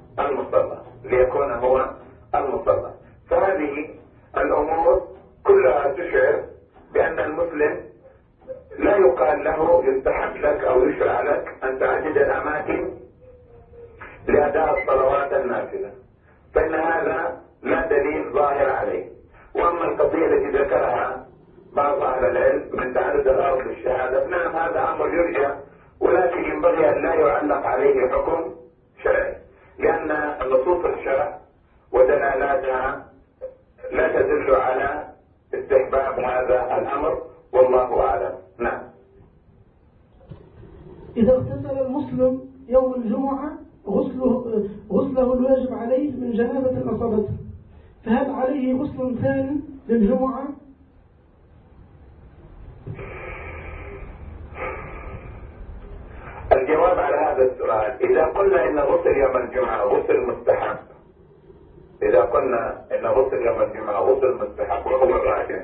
المصلى. فهذه الأمور كلها تشعر بأن المسلم يقال له يستحب لك أو يشرع لك أن تعدد الأماكن لأداء الصلوات النافلة، فإن هذا لا دليل ظاهر عليه. وأما القضية التي ذكرها بعض أهل العلم من تعدد الأرض للشهادة، نعم هذا أمر يرجى، ولكن ينبغي أن لا يعلق عليه حكم شرعي، لأن نصوص الشرع ودلالاتها لا تدل على استحباب هذا الأمر، والله أعلم. نعم. إذا اغتسل المسلم يوم الجمعة غسله الواجب عليه من جنابة أصابته، فهل عليه غسل ثاني للجمعة؟ الجواب على هذا السؤال، إذا قلنا إن غسل يوم الجمعة غسل مستحب، إذا قلنا إن غسل يوم الجمعة غسل مستحب وهو الراجح،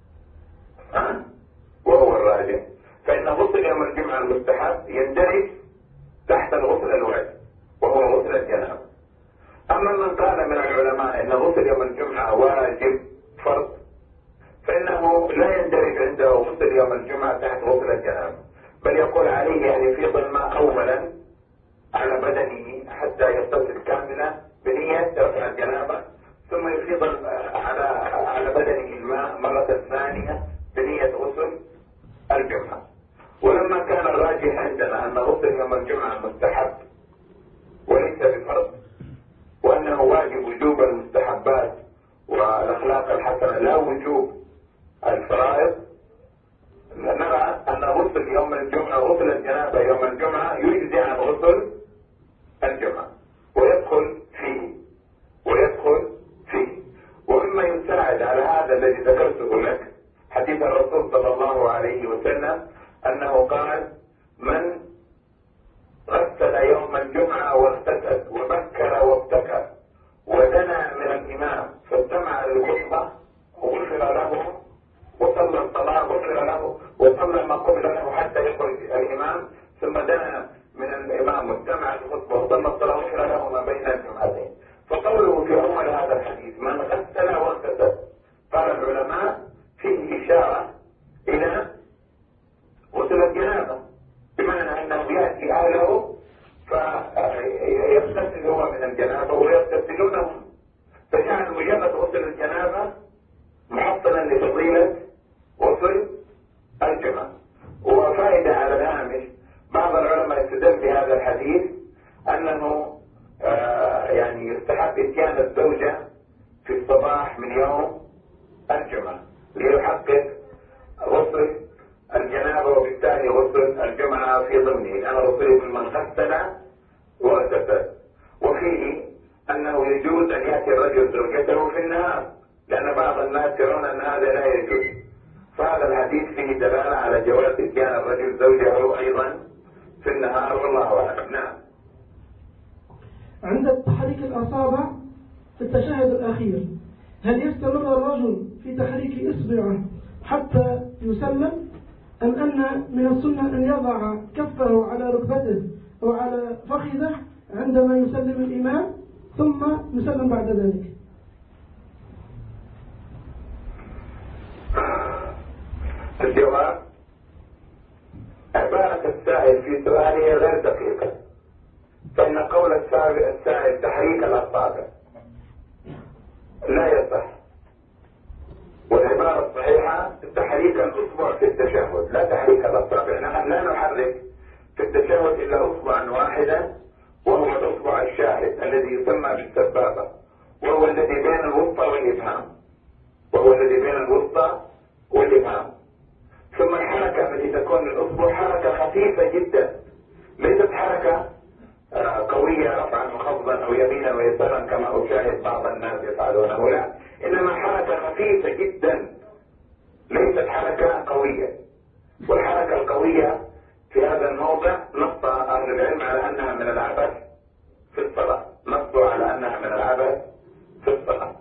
وهو الراجح، فإن غسل يوم الجمعة المستحب يندرج تحت الغسل الواجب وهو غسل الجنابة. أما من قال من العلماء إن غسل يوم الجمعة واجب فرض، فإنه لا يندرج عنده غسل يوم الجمعة تحت غسل الجنابة، بل يقول عليه أن يفيض الماء أولا على بدنه حتى يغتسل كاملا بنية رفع الجنابة، ثم يفيض على بدنه الماء مرة ثانية بنية غسل الجمعة. ولما كان الراجح عندنا أن غسل يوم الجمعة مستحب وليس بفرض، وأنه واجب وجوب المستحبات والأخلاق الحسنة لا وجوب الفرائض، نرى أن غسل يوم الجمعة غسل الجنابة يوم الجمعة يجزي عن غسل الجمعة ويدخل فيه. ومما يساعد على هذا الذي ذكرته لك حديث الرسول صلى الله عليه وسلم أنه قال: من غسل يوم الجمعة واغتسل وبكر وابتكر ودنا من الإمام فاستمع للخطبة غفر له، وصلى الصلاة غفر له، وصلى ما قبل له حتى يخرج الإمام، ثم دنا من الإمام واستمع للخطبة وصلى الصلاة غفر له ما بين الجمعتين. فقوله في أول هذا الحديث من غسل واغتسل، قال العلماء فيه إشارة إلى غسل الجنابة، بمعنى أنه يأتي أهله فيغتسل هو من الجنابة ويغتسلونهم، فجعل مجرد غسل الجنابة محصلا لفضيلة غسل الجمعة. وفائدة على الهامش، بعض العلماء يستدل بهذا الحديث أنه يعني يستحب إتيان الزوجة في الصباح من يوم الجمعة ليحقق غسل الجنابة، وبالتالي غسل الجمعة في ضمنه. أنا رسول من غسل واغتسل. وفيه أنه يجوز أن يأتي الرجل زوجته في النهار، لأن بعض الناس يرون أن هذا لا يجوز، فهذا الحديث فيه دلالة على جواز إتيان الرجل زوجه أيضا في النهار، والله أعلم. نعم. عند تحريك الأصابع في التشهد الأخير، هل يستمر الرجل في تحريك إصبعه حتى يسلم، أم أن من السنة أن يضع كفه على ركبته أو على فخذه عندما يسلم الإمام ثم يسلم بعد ذلك؟ الجواب: عبارة السائل في سؤاله غير دقيقة، فإن قول السائل تحريك الأصابع لا يصح، والعبارة الصحيحة تحريك الأصبع في التشهد لا تحريك الأصابع. نحن لا نحرك في التشهد إلا أصبعا واحدا، وهو الأصبع الشاهد الذي يسمى بالسبابة، وهو الذي بين الوسطى والإبهام، ثم الحركة التي تكون للأصبع حركة خفيفة جدا، ليست حركة قوية رفعا وخفضا أو يمينا ويسارا كما أشاهد بعض الناس يفعلونه، لا، إنما حركة خفيفة جدا، ليست حركة قوية. والحركة القوية في هذا الموضع نص أهل العلم على أنها من العبث في الصلاة، نصوا على أنها من العبث في الصلاة.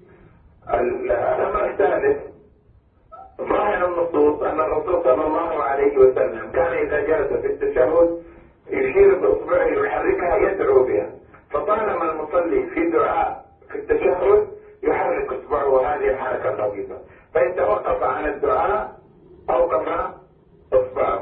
الأمر الثالث، ظاهر النصوص أن الرسول صلى الله عليه وسلم كان إذا جلس في التشهد يشير بإصبعه يحركها يدعو بها، فطالما المصلي في دعاء في التشهد يحرك إصبعه هذه الحركة الخفيفة، فإن توقف عن الدعاء أوقف إصبعه.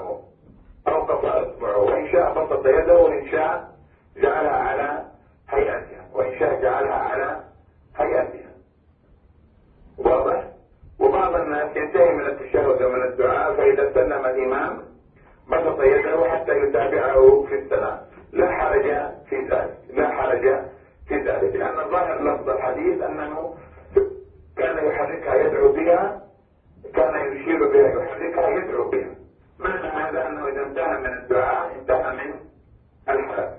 بسط يده وإن شاء جعلها على هيئتها وإن شاء جعلها على هيئتها. واضح؟ وبعض الناس ينتهي من التشهد ومن الدعاء فإذا سلم الإمام بسط يده حتى يتابعه في السلام. لا حرج في ذلك، لا حرج في ذلك، لأن ظاهر لفظ الحديث أنه كان يحركها يدعو بها، كان يشير بها يحركها يدعو بها. معنى هذا أنه إذا انتهى من الدعاء انتهى من الحركة.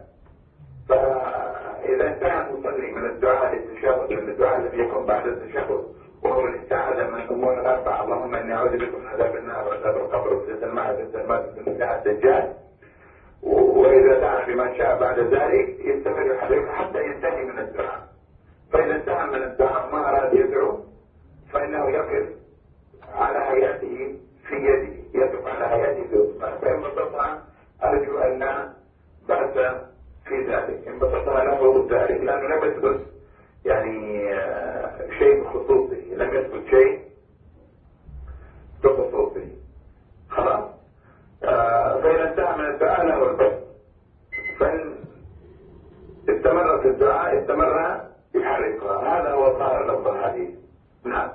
فإذا انتهى المصلي من الدعاء للتشهد، من الدعاء الذي يكون بعد التشهد وهو الاستعاذة من الأمور الأربعة، اللهم إني أعوذ بك من عذاب النار وعذاب القبر وفتنة المعاد والسلمات والمسيح الدجال، وإذا دعا بما شاء بعد ذلك يستمر يحركه حتى ينتهي من الدعاء. فإذا انتهى من الدعاء ما أراد يدعو فإنه يقف على هيئته في يده، يقف على هيئته في أصبعه، فإن بسطها أرجو أن لا بأس في ذلك، إن بسطها له ذلك، لأنه لم يثبت يعني شيء بخصوصه، لم يثبت شيء بخصوصه. خلاص. فإذا انتهى من الدعاء له البسط، فإن استمر في الدعاء استمر يحركها. هذا هو ظاهر لفظ الحديث. نعم.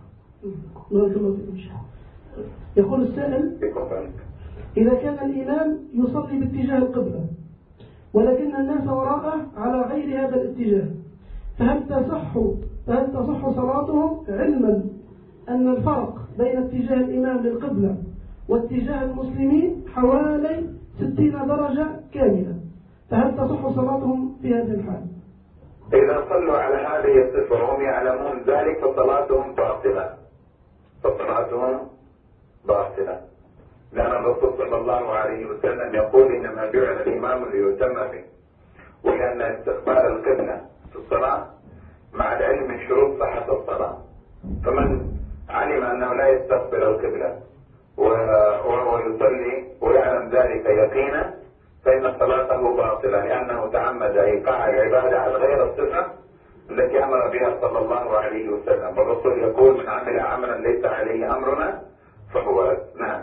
يقول السائل: إذا كان الإمام يصلي باتجاه القبلة ولكن الناس وراءه على غير هذا الاتجاه، فهل تصح صلاتهم علما أن الفرق بين اتجاه الإمام للقبلة واتجاه المسلمين حوالي 60 درجة كاملة، فهل تصح صلاتهم في هذه الحال؟ إذا صلوا على هذه الصفة وهم يعلمون ذلك فصلاتهم باطلة، فصلاتهم باطلة، لأن الرسول صلى الله عليه وسلم يقول إنما جعل الإمام ليؤتم به، ولأن استقبال القبلة في الصلاة مع العلم من شروط صحة الصلاة، فمن علم أنه لا يستقبل القبلة وهو يصلي ويعلم ذلك يقينا فإن صلاته باطلة، لأنه تعمد إيقاع العبادة على غير الصفة التي أمر بها صلى الله عليه وسلم، والرسول يقول: من عمل عملا ليس عليه أمرنا فهو رد. نعم.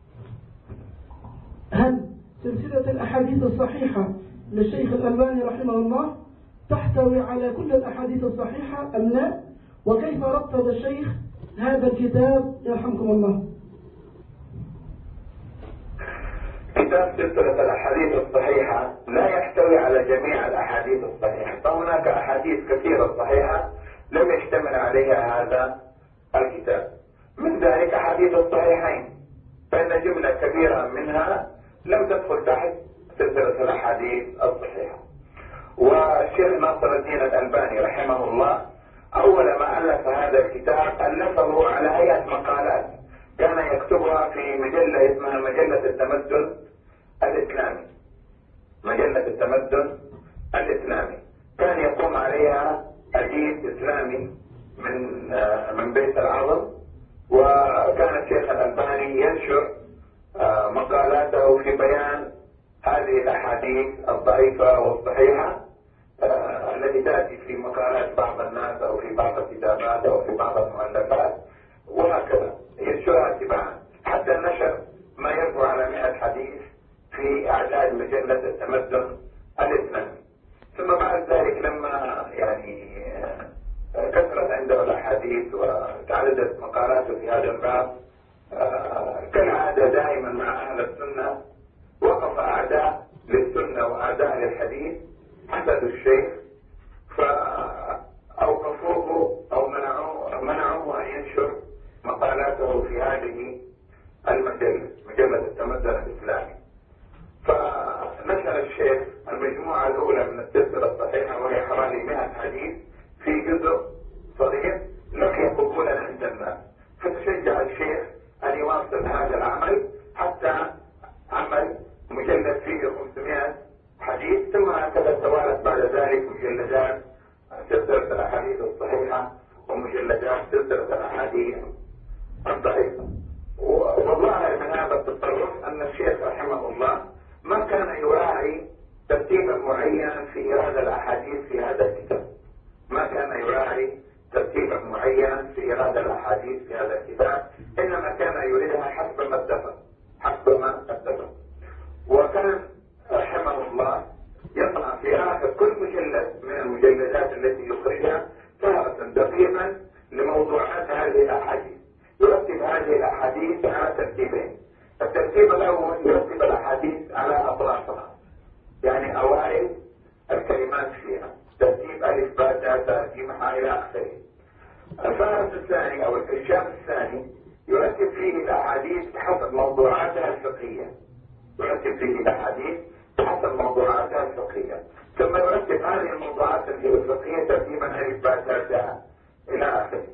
هل سلسلة الأحاديث الصحيحة للشيخ الألباني رحمه الله تحتوي على كل الأحاديث الصحيحة أم لا؟ وكيف رتب الشيخ هذا الكتاب يرحمكم الله؟ كتاب سلسلة الأحاديث الصحيحة لا يحتوي على جميع الأحاديث الصحيحة، فهناك أحاديث كثيرة صحيحة لم يشتمل عليها هذا الكتاب، من ذلك أحاديث الصحيحين، فإن جملة كبيرة منها لم تدخل تحت سلسلة الأحاديث الصحيحة. والشيخ ناصر الدين الألباني رحمه الله أول ما ألف هذا الكتاب ألفه على هيئة مقالات كان يكتبها في مجلة اسمها مجلة التمدن الإسلامي. مجلة التمدن الإسلامي كان يقوم عليها أديب إسلامي من بيت العظم، وكان الشيخ الألباني ينشر مقالاته في بيان هذه الأحاديث الضعيفة والصحيحة التي تأتي في مقالات بعض الناس أو في بعض الكتابات أو في بعض المؤلفات، وهكذا ينشرها تباعا حتى نشر ما يربو على 100 حديث في أعداد مجلة التمدن الإسلامي. ثم بعد ذلك لما يعني كثرت عنده الأحاديث وتعددت مقالاته في هذا الباب، كالعادة دائما مع أهل السنة وقف أعداء للسنة وأعداء للحديث حسدوا الشيخ فأوقفوه أو منعوه أن ينشر مقالاته في هذه المجلة، مجلة التمدن الإسلامي. فنشر الشيخ المجموعة الأولى من السلسلة الصحيحة وهي حوالي 100 حديث في جزء صغير لقي قبولا عند الناس، فتشجع الشيخ أن يواصل هذا العمل حتى عمل مجلد فيه 500 حديث، ثم هكذا توالت بعد ذلك مجلدات سلسلة الأحاديث الصحيحة ومجلدات سلسلة الأحاديث الضعيفة. والظاهر من هذا التصرف أن الشيخ رحمه الله ما كان يراعي ترتيبا معينا في إيراد الأحاديث في هذا الكتاب، ما كان يراعي ترتيبا معينا في إيراد الأحاديث في هذا الكتاب، إنما كان يريدها حسب ما اتفق. وكان رحمه هذه الأحاديث يرتب هذه الأحاديث على ترتيبين. الترتيب الأول يرتب الأحاديث على أطرافها، يعني أوائل الكلمات فيها، ترتيب ألف باء تاء ترتيبها إلى آخره. الفارس الثاني أو الكشاف الثاني يرتب فيه الأحاديث حسب موضوعاتها الفقهية، يرتب فيه الأحاديث حسب موضوعاتها الفقهية، ثم يرتب هذه الموضوعات الفقهية ترتيبا ألف باء تاء تاء إلى آخره،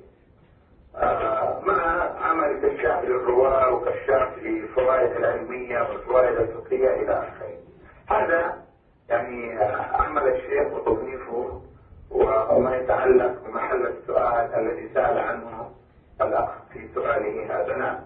مع عمل كشاف للرواة وكشاف للفوائد العلمية والفوائد الفقهية إلى آخره. هذا يعني عمل الشيخ وتصنيفه وما يتعلق بمحل السؤال الذي سأل عنه الأخ في سؤاله هذا. نعم.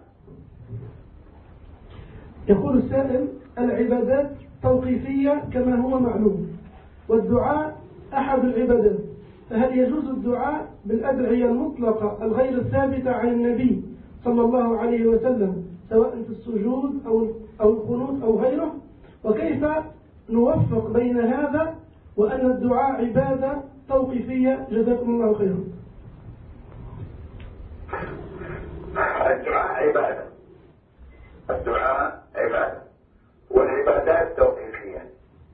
يقول السائل: العبادات توقيفية كما هو معلوم، والدعاء أحد العبادات، فهل يجوز الدعاء بالأدعية المطلقة الغير الثابتة عن النبي صلى الله عليه وسلم سواء في السجود أو القنوت أو غيره؟ وكيف نوفق بين هذا وأن الدعاء عبادة توقيفية؟ جزاكم الله خيرا. الدعاء عبادة، الدعاء عبادة، والعبادات توقيفية،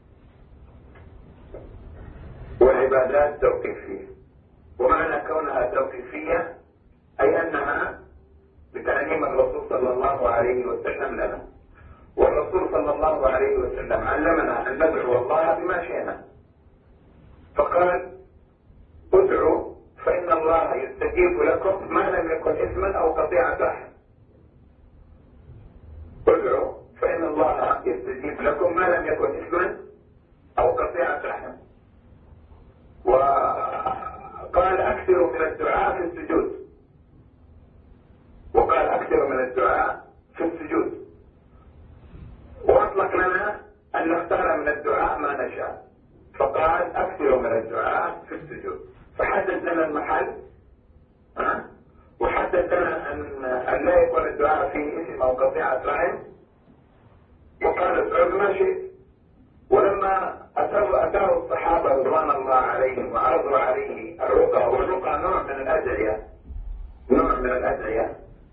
والعبادات توقيفية. ومعنى كونها توقيفية أي أنها بتعليم الرسول صلى الله عليه وسلم لنا، والرسول صلى الله عليه وسلم علمنا أن ندعو الله بما شئنا، فقال: ادعوا فإن الله يستجيب لكم ما لم يكن إثما أو قطيعة رحم. ادعوا فإن الله يستجيب لكم ما لم يكن إثما أو قطيعة رحم. وقال: أكثروا من الدعاء في السجود، وقال: أكثروا من الدعاء في السجود، وأطلق لنا أن نختار من الدعاء ما نشاء، فقال: أكثروا من الدعاء في السجود، فحدد لنا المحل، وحدد لنا أن لا يكون الدعاء فيه إثم أو قطيعة رحم، وقال: ادعوا بما شئت. ولما أتاه الصحابة رضوان الله عليهم وعرضوا عليه الرقى، والرقى نوع من الأدعية، نوع من الأدعية،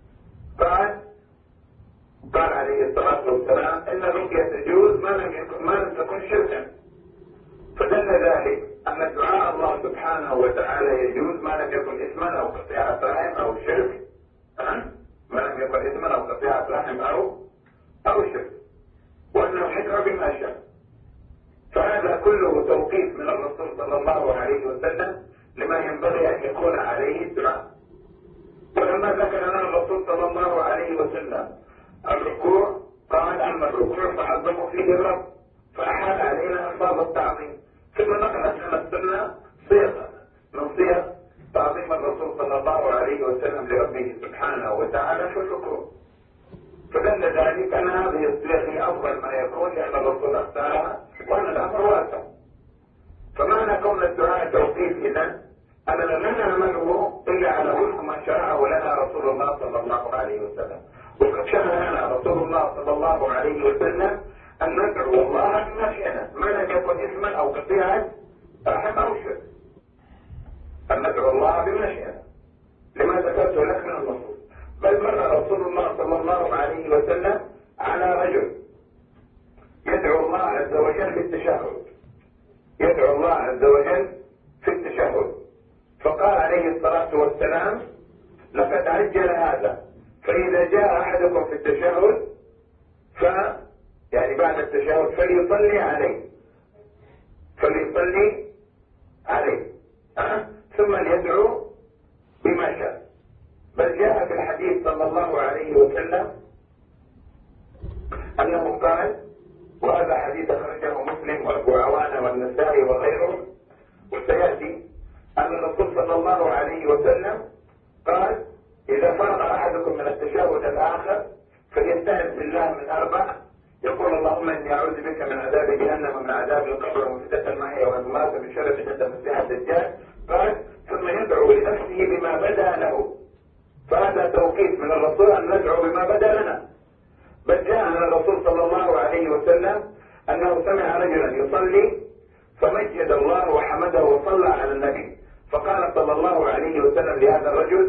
قال عليه الصلاة والسلام: إن الرقية تجوز ما لم تكن شركا. فدل ذلك أن دعاء الله سبحانه وتعالى يجوز ما لم يكن إثما أو قطيعة رحم أو شرك، ما لم يكن إثما أو قطيعة رحم أو شرك، وأنه يدعو بما شاء. فهذا كله توقيف من الرسول صلى الله عليه وسلم لما ينبغي أن يكون عليه الدعاء. ولما ذكر لنا الرسول صلى الله عليه وسلم الركوع، قال: أما الركوع فعظموا فيه الرب، فأحال علينا ألفاظ التعظيم، ثم نقلت لنا السنة صيغة من صيغ تعظيم الرسول صلى الله عليه وسلم لربه سبحانه وتعالى في الركوع. فدل ذلك أن هذه الصيغ هي أفضل ما يكون، لأن الرسول اختارها وأن الأمر واسع. فمعنى كون الدعاء توقيف إذن أننا لا نعمله إلا على وفق ما شرعه لنا رسول الله صلى الله عليه وسلم. وقد شرع لنا رسول الله صلى الله عليه وسلم أن ندعو الله بما شئنا ما لم يكن إثما أو قطيعة رحم أو شرك، أن ندعو الله بما شئنا لما ذكرته لك من النصوص. بل مر رسول الله صلى الله عليه وسلم على رجل يدعو الله عز وجل في التشهد، يدعو الله عز وجل في التشهد، فقال عليه الصلاة والسلام: لقد عجل هذا، فإذا جاء أحدكم في التشهد يعني بعد التشهد فليصلي عليه ثم ليدعو بما شاء. بل جاء في الحديث صلى الله عليه وسلم أنه قال، وهذا حديث أخرجه مسلم وأبو عوانة والنسائي وغيره، وسيأتي أن الرسول صلى الله عليه وسلم قال: إذا فرغ أحدكم من التشهد الآخر فليستعذ بالله من 4، يقول: اللهم إني أعوذ بك من عذاب جهنم ومن عذاب القبر ومن فتنة المحيا والممات ومن شر فتنة المسيح الدجال. قال: ثم يدعو لنفسه بما بدا له. فهذا توقيت من الرسول أن ندعو بما بدا لنا. بل جاء عن الرسول صلى الله عليه وسلم أنه سمع رجلا يصلي فمجد الله وحمده وصلى على النبي، فقال صلى الله عليه وسلم لهذا الرجل: ادعو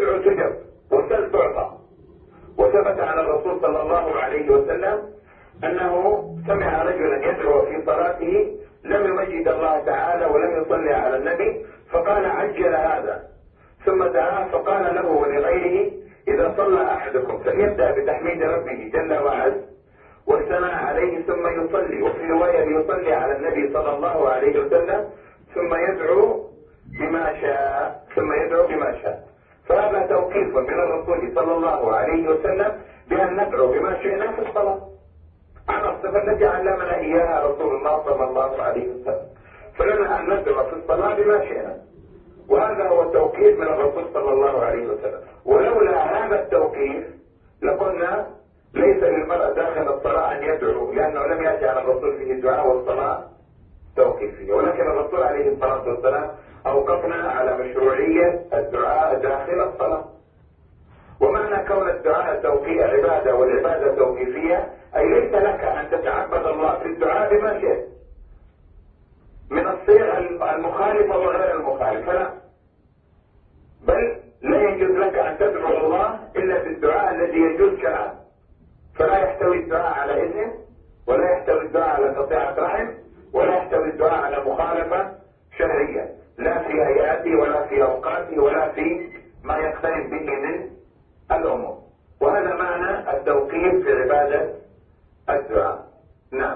ادعو تجب وسل تعطى. وثبت عن الرسول صلى الله عليه وسلم أنه سمع رجلا يدعو في صلاته لم يمجد الله تعالى ولم يصلي على النبي، فقال عجل هذا، ثم دعا فقال له ولغيره إذا صلى أحدكم فليبدأ بتحميد ربه جل وعز والثناء عليه ثم يصلي، وفي رواية يصلي على النبي صلى الله عليه وسلم ثم يدعو بما شاء فهذا توقيف من الرسول صلى الله عليه وسلم بأن ندعو بما شئنا في الصلاة على الصفة التي علمنا إياها رسول الله صلى الله عليه وسلم. فلنا أن ندعو في الصلاة بما شئنا، وهذا هو التوقيف من الرسول صلى الله عليه وسلم. ولولا هذا التوقيف لقلنا ليس للمرء داخل الصلاة أن يدعو، لأنه لم يأتي على الرسول فيه الدعاء والصلاة توقيفية، ولكن الرسول عليه الصلاة والسلام أوقفنا على مشروعية الدعاء داخل الصلاة. ومعنى كون الدعاء توقيفي عبادة والعبادة توقيفية أي ليس لك أن تتعبد الله في الدعاء بما شئت من الصيغ المخالفة وغير المخالفة، لا، بل لا يجوز لك أن تدعو الله إلا بالدعاء الذي يجوز شرعا، فلا يحتوي الدعاء على إذن، ولا يحتوي الدعاء على قطيعة رحم، ولا يحتوي الدعاء على مخالفة شرعية، لا في هيئاته ولا في أوقاته ولا في ما يقترن به من الأمور. وهذا معنى التوقيف في عبادة الدعاء. نعم.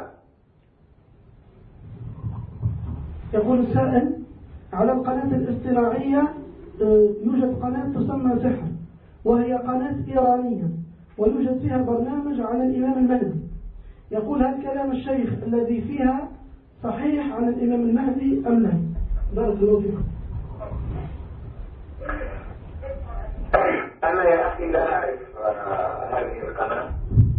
يقول السائل: على القناة الاصطناعية يوجد قناة تسمى سحر، وهي قناة إيرانية، ويوجد فيها برنامج عن الإمام المهدي. يقول: هل كلام الشيخ الذي فيها صحيح عن الإمام المهدي أم لا؟ بارك الله فيكم. أنا يا أخي لا أعرف هذه القناة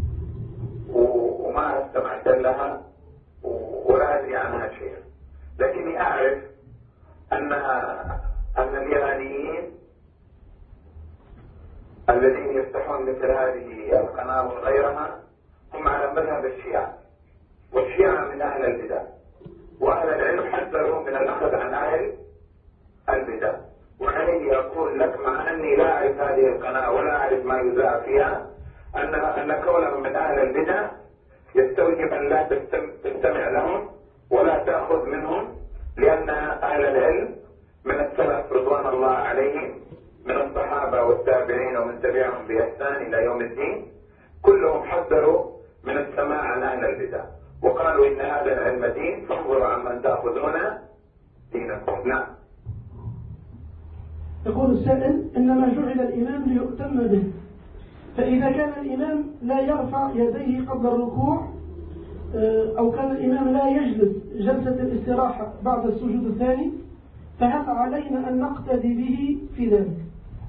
وما استمعت لها ولا أدري عنها شيء، لكني أعرف أن الإيرانيين الذين يفتحون مثل هذه القناة وغيرها هم على مذهب الشيعة، والشيعة من أهل البدع، وأهل العلم حذروا من الأخذ عن أهل البدع. وعليه أقول لك مع أني لا أعرف هذه القناة ولا أعرف ما يذاع فيها أن كونهم من أهل البدع يستوجب أن لا تستمع لهم ولا تأخذ منهم، لأن أهل العلم من السلف رضوان الله عليهم من الصحابة والتابعين ومن تبعهم بإحسان إلى يوم الدين كلهم حذروا من السماع عن أهل البدع، وقالوا إن هذا العلم دين فانظروا عمن تأخذون دينكم. نعم. يقول السائل: إنما جعل الإمام ليؤتم به، فإذا كان الإمام لا يرفع يديه قبل الركوع أو كان الإمام لا يجلس جلسة الاستراحة بعد السجود الثاني، فهل علينا أن نقتدي به في ذلك؟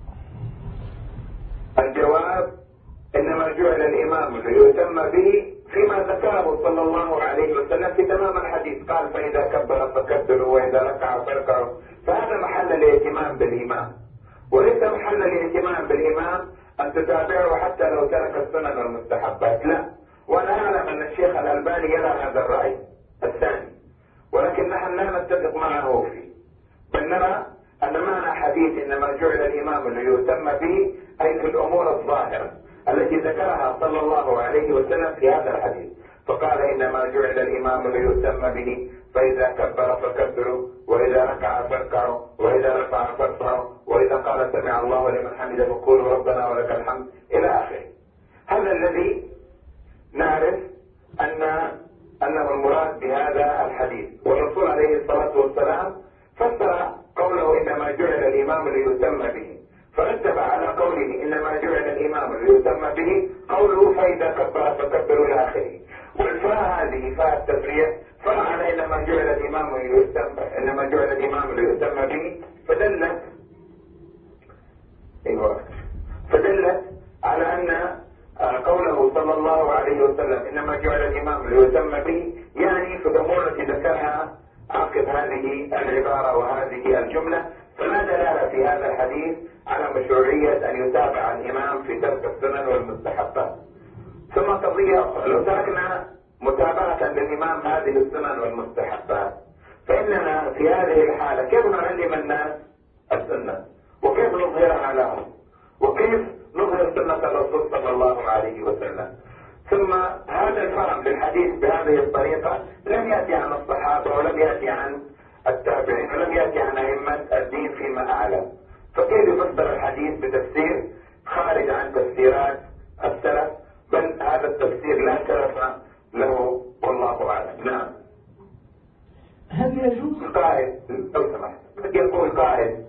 الجواب: إنما جعل الإمام ليؤتم به فيما ذكره صلى الله عليه وسلم في تمام الحديث، قال: فإذا كبر فكبروا وإذا ركع فاركعوا. فهذا محل الاهتمام بالإمام، وليس محل الاهتمام بالإمام أن تتابعه حتى لو ترك السنن والمستحبات، لا. وأنا أعلم أن الشيخ الألباني يرى هذا الرأي الثاني، ولكن نحن لا نتفق معه فيه، بل نرى أن معنى حديث إنما جعل الإمام ليؤتم به أي في الأمور الظاهرة التي ذكرها صلى الله عليه وسلم في هذا الحديث، فقال: إنما جعل الإمام ليؤتم به فإذا كبر فكبروا وإذا ركع فاركعوا وإذا رفع فارفعوا وإذا قال سمع الله لمن حمده فقولوا ربنا ولك الحمد إلى آخره. هذا الذي نعرف أنه المراد بهذا الحديث. والرسول عليه الصلاة والسلام فسر قوله إنما جعل الإمام ليؤتم به، فرتب على قوله إنما جعل الإمام ليؤتم به قوله فإذا كبر فكبروا إلى آخره. والفاء هذه فاء التفريع فمعنى إنما جعل الإمام ليؤتم به فدلت على أن قوله صلى الله عليه وسلم إنما جعل الإمام ليؤتم به يعني في الأمور التي ذكرها عقب هذه العبارة وهذه الجملة، فلا دلالة في هذا الحديث على مشروعية أن يتابع الإمام في ترك السنن والمستحبات. ثم قضية: لو تركنا متابعة للإمام هذه السنن والمستحبات فإننا في هذه الحالة كيف نعلم الناس السنة وكيف نظهرها لهم وكيف نظهر سنة الرسول صلى الله عليه وسلم. ثم هذا الفهم للحديث بهذه الطريقة لم يأتي عن الصحابة ولم يأتي عن التابعين ولم يأتي عن أئمة الدين فيما أعلم. فكيف يفسر الحديث بتفسير خارج عن تفسيرات السلف؟ بل هذا التفسير لا شرف له والله أعلم. نعم. هل يجوز قائد لو سمحت يقول قائد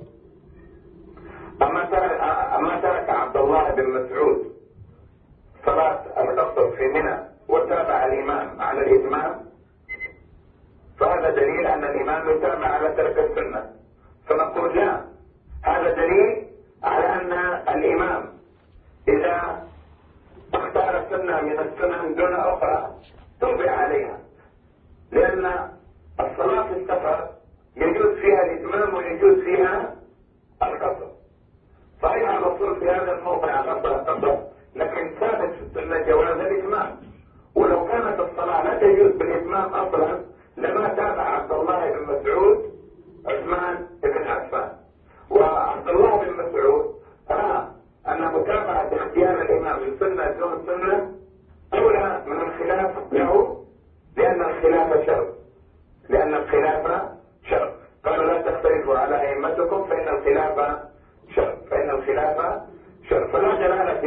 أما ترك عبد الله بن مسعود صلاة القصر في منى وتابع الإمام على الإتمام، فهذا دليل أن الإمام يتابع على ترك السنة. فنقول لا، هذا دليل على أن الإمام إذا اختار سنة من السنن دون أخرى تبع عليها، لأن الصلاة في السفر يجوز فيها الإتمام ويجوز فيها القصر. صحيح الرسول في هذا الموضع قصر القصر، لكن ثابت في السنة جواز الإتمام. ولو كانت الصلاة لا تجوز بالإتمام أصلا لما تابع عبد الله بن مسعود عثمان بن عفان. وعبد الله بن مسعود رأى أن متابعة اختيار الإمام للسنة دون سنة أولى من الخلاف له، لأن الخلاف شر. قالوا لا تختلفوا على أئمتكم فإن الخلاف شر. فلا دلالة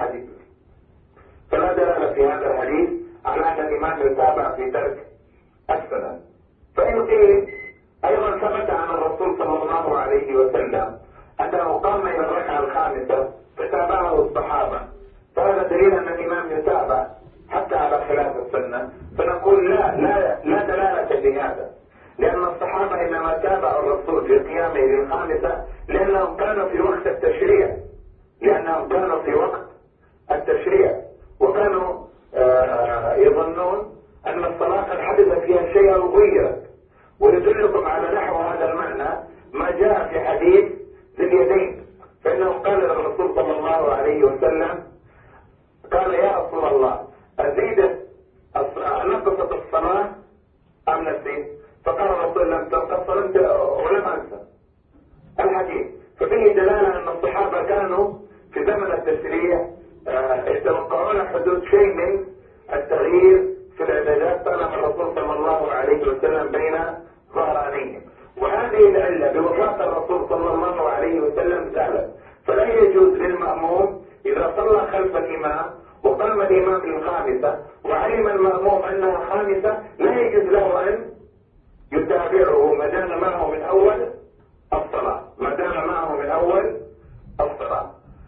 في هذا الحديث على أن الإمام يتابع في ترك السنة. فإن قيل أيضا ثبت عن الرسول صلى الله عليه وسلم أنه قام إلى الركعة الخامسة فتابعه الصحابة، فهذا دليل أن الإمام يتابع حتى على خلاف السنة. فنقول لا دلالة لهذا، لأن الصحابة إنما تابعوا الرسول في قيامه للخامسة لأنهم كانوا في وقت التشريع، وكانوا يظنون أن الصلاة قد حدث فيها شيء أو غيرت. ويدلكم على نحو هذا المعنى ما جاء في حديث ذي اليدين، فإنه قال للرسول صلى الله عليه وسلم قال يا رسول الله نقصت الصلاة أم نسيت؟ فقال الرسول لم تنقص ولم أنسى الحديث. ففيه دلالة أن الصحابة كانوا في زمن التشريع يتوقعون حدوث شيء من التغيير في العبادات، طالما الرسول صلى الله عليه وسلم بين ظهرانيهم. وهذه العلة بوفاة الرسول صلى الله عليه وسلم زالت. فلا يجوز للمأموم إذا صلى خلف الإمام وقام الإمام للخامسة وعلم المأموم أنها خامسة لا يجوز له أن يتابعه ما دام معه من أول الصلاة.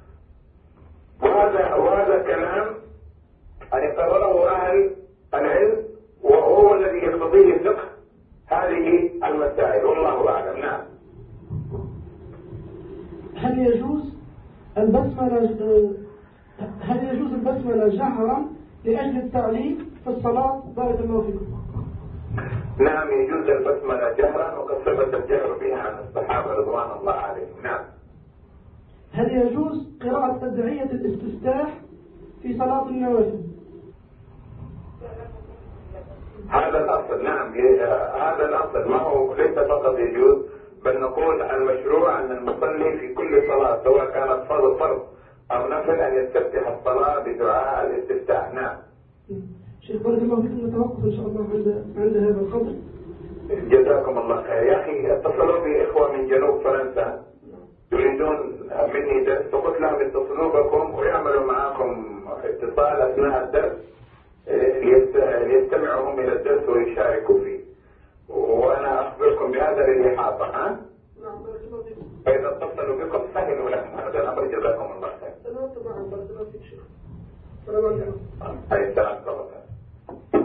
وهذا كلام أن قرره أهل العلم، وهو الذي يقتضيه فقه هذه المسائل والله أعلم. نعم. هل يجوز البسملة جهرا لأجل التعليم في الصلاة؟ بارك الله فيكم. نعم، يجوز البسملة جهرا، وقد ثبت الجهر بها عن الصحابة رضوان الله عليهم. نعم. هل يجوز قراءة أدعية الاستفتاح في صلاة النوافل؟ هذا الأصل. نعم، هذا الأصل، ما هو ليس فقط يجوز، بل نقول المشروع أن المصلي في كل صلاة سواء كانت فرض أو نفل أن يستفتح الصلاة بدعاء الاستفتاح. نعم. شيخ بارك الله فيكم، نتوقف إن شاء الله عند هذا القدر. جزاكم الله خير. يا أخي اتصلوا بي إخوة من جنوب فرنسا يريدون مني درس، فقلت لهم اتصلوا بكم ويعملوا معكم اتصال أثناء الدرس ليستمعوا هم إلى الدرس ويشاركوا فيه، وأنا أخبركم بهذا للإحاطة. نعم بارك الله فيكم. فإذا اتصلوا بكم سهلوا لهم هذا الأمر. جزاكم الله خير. سلام عليكم.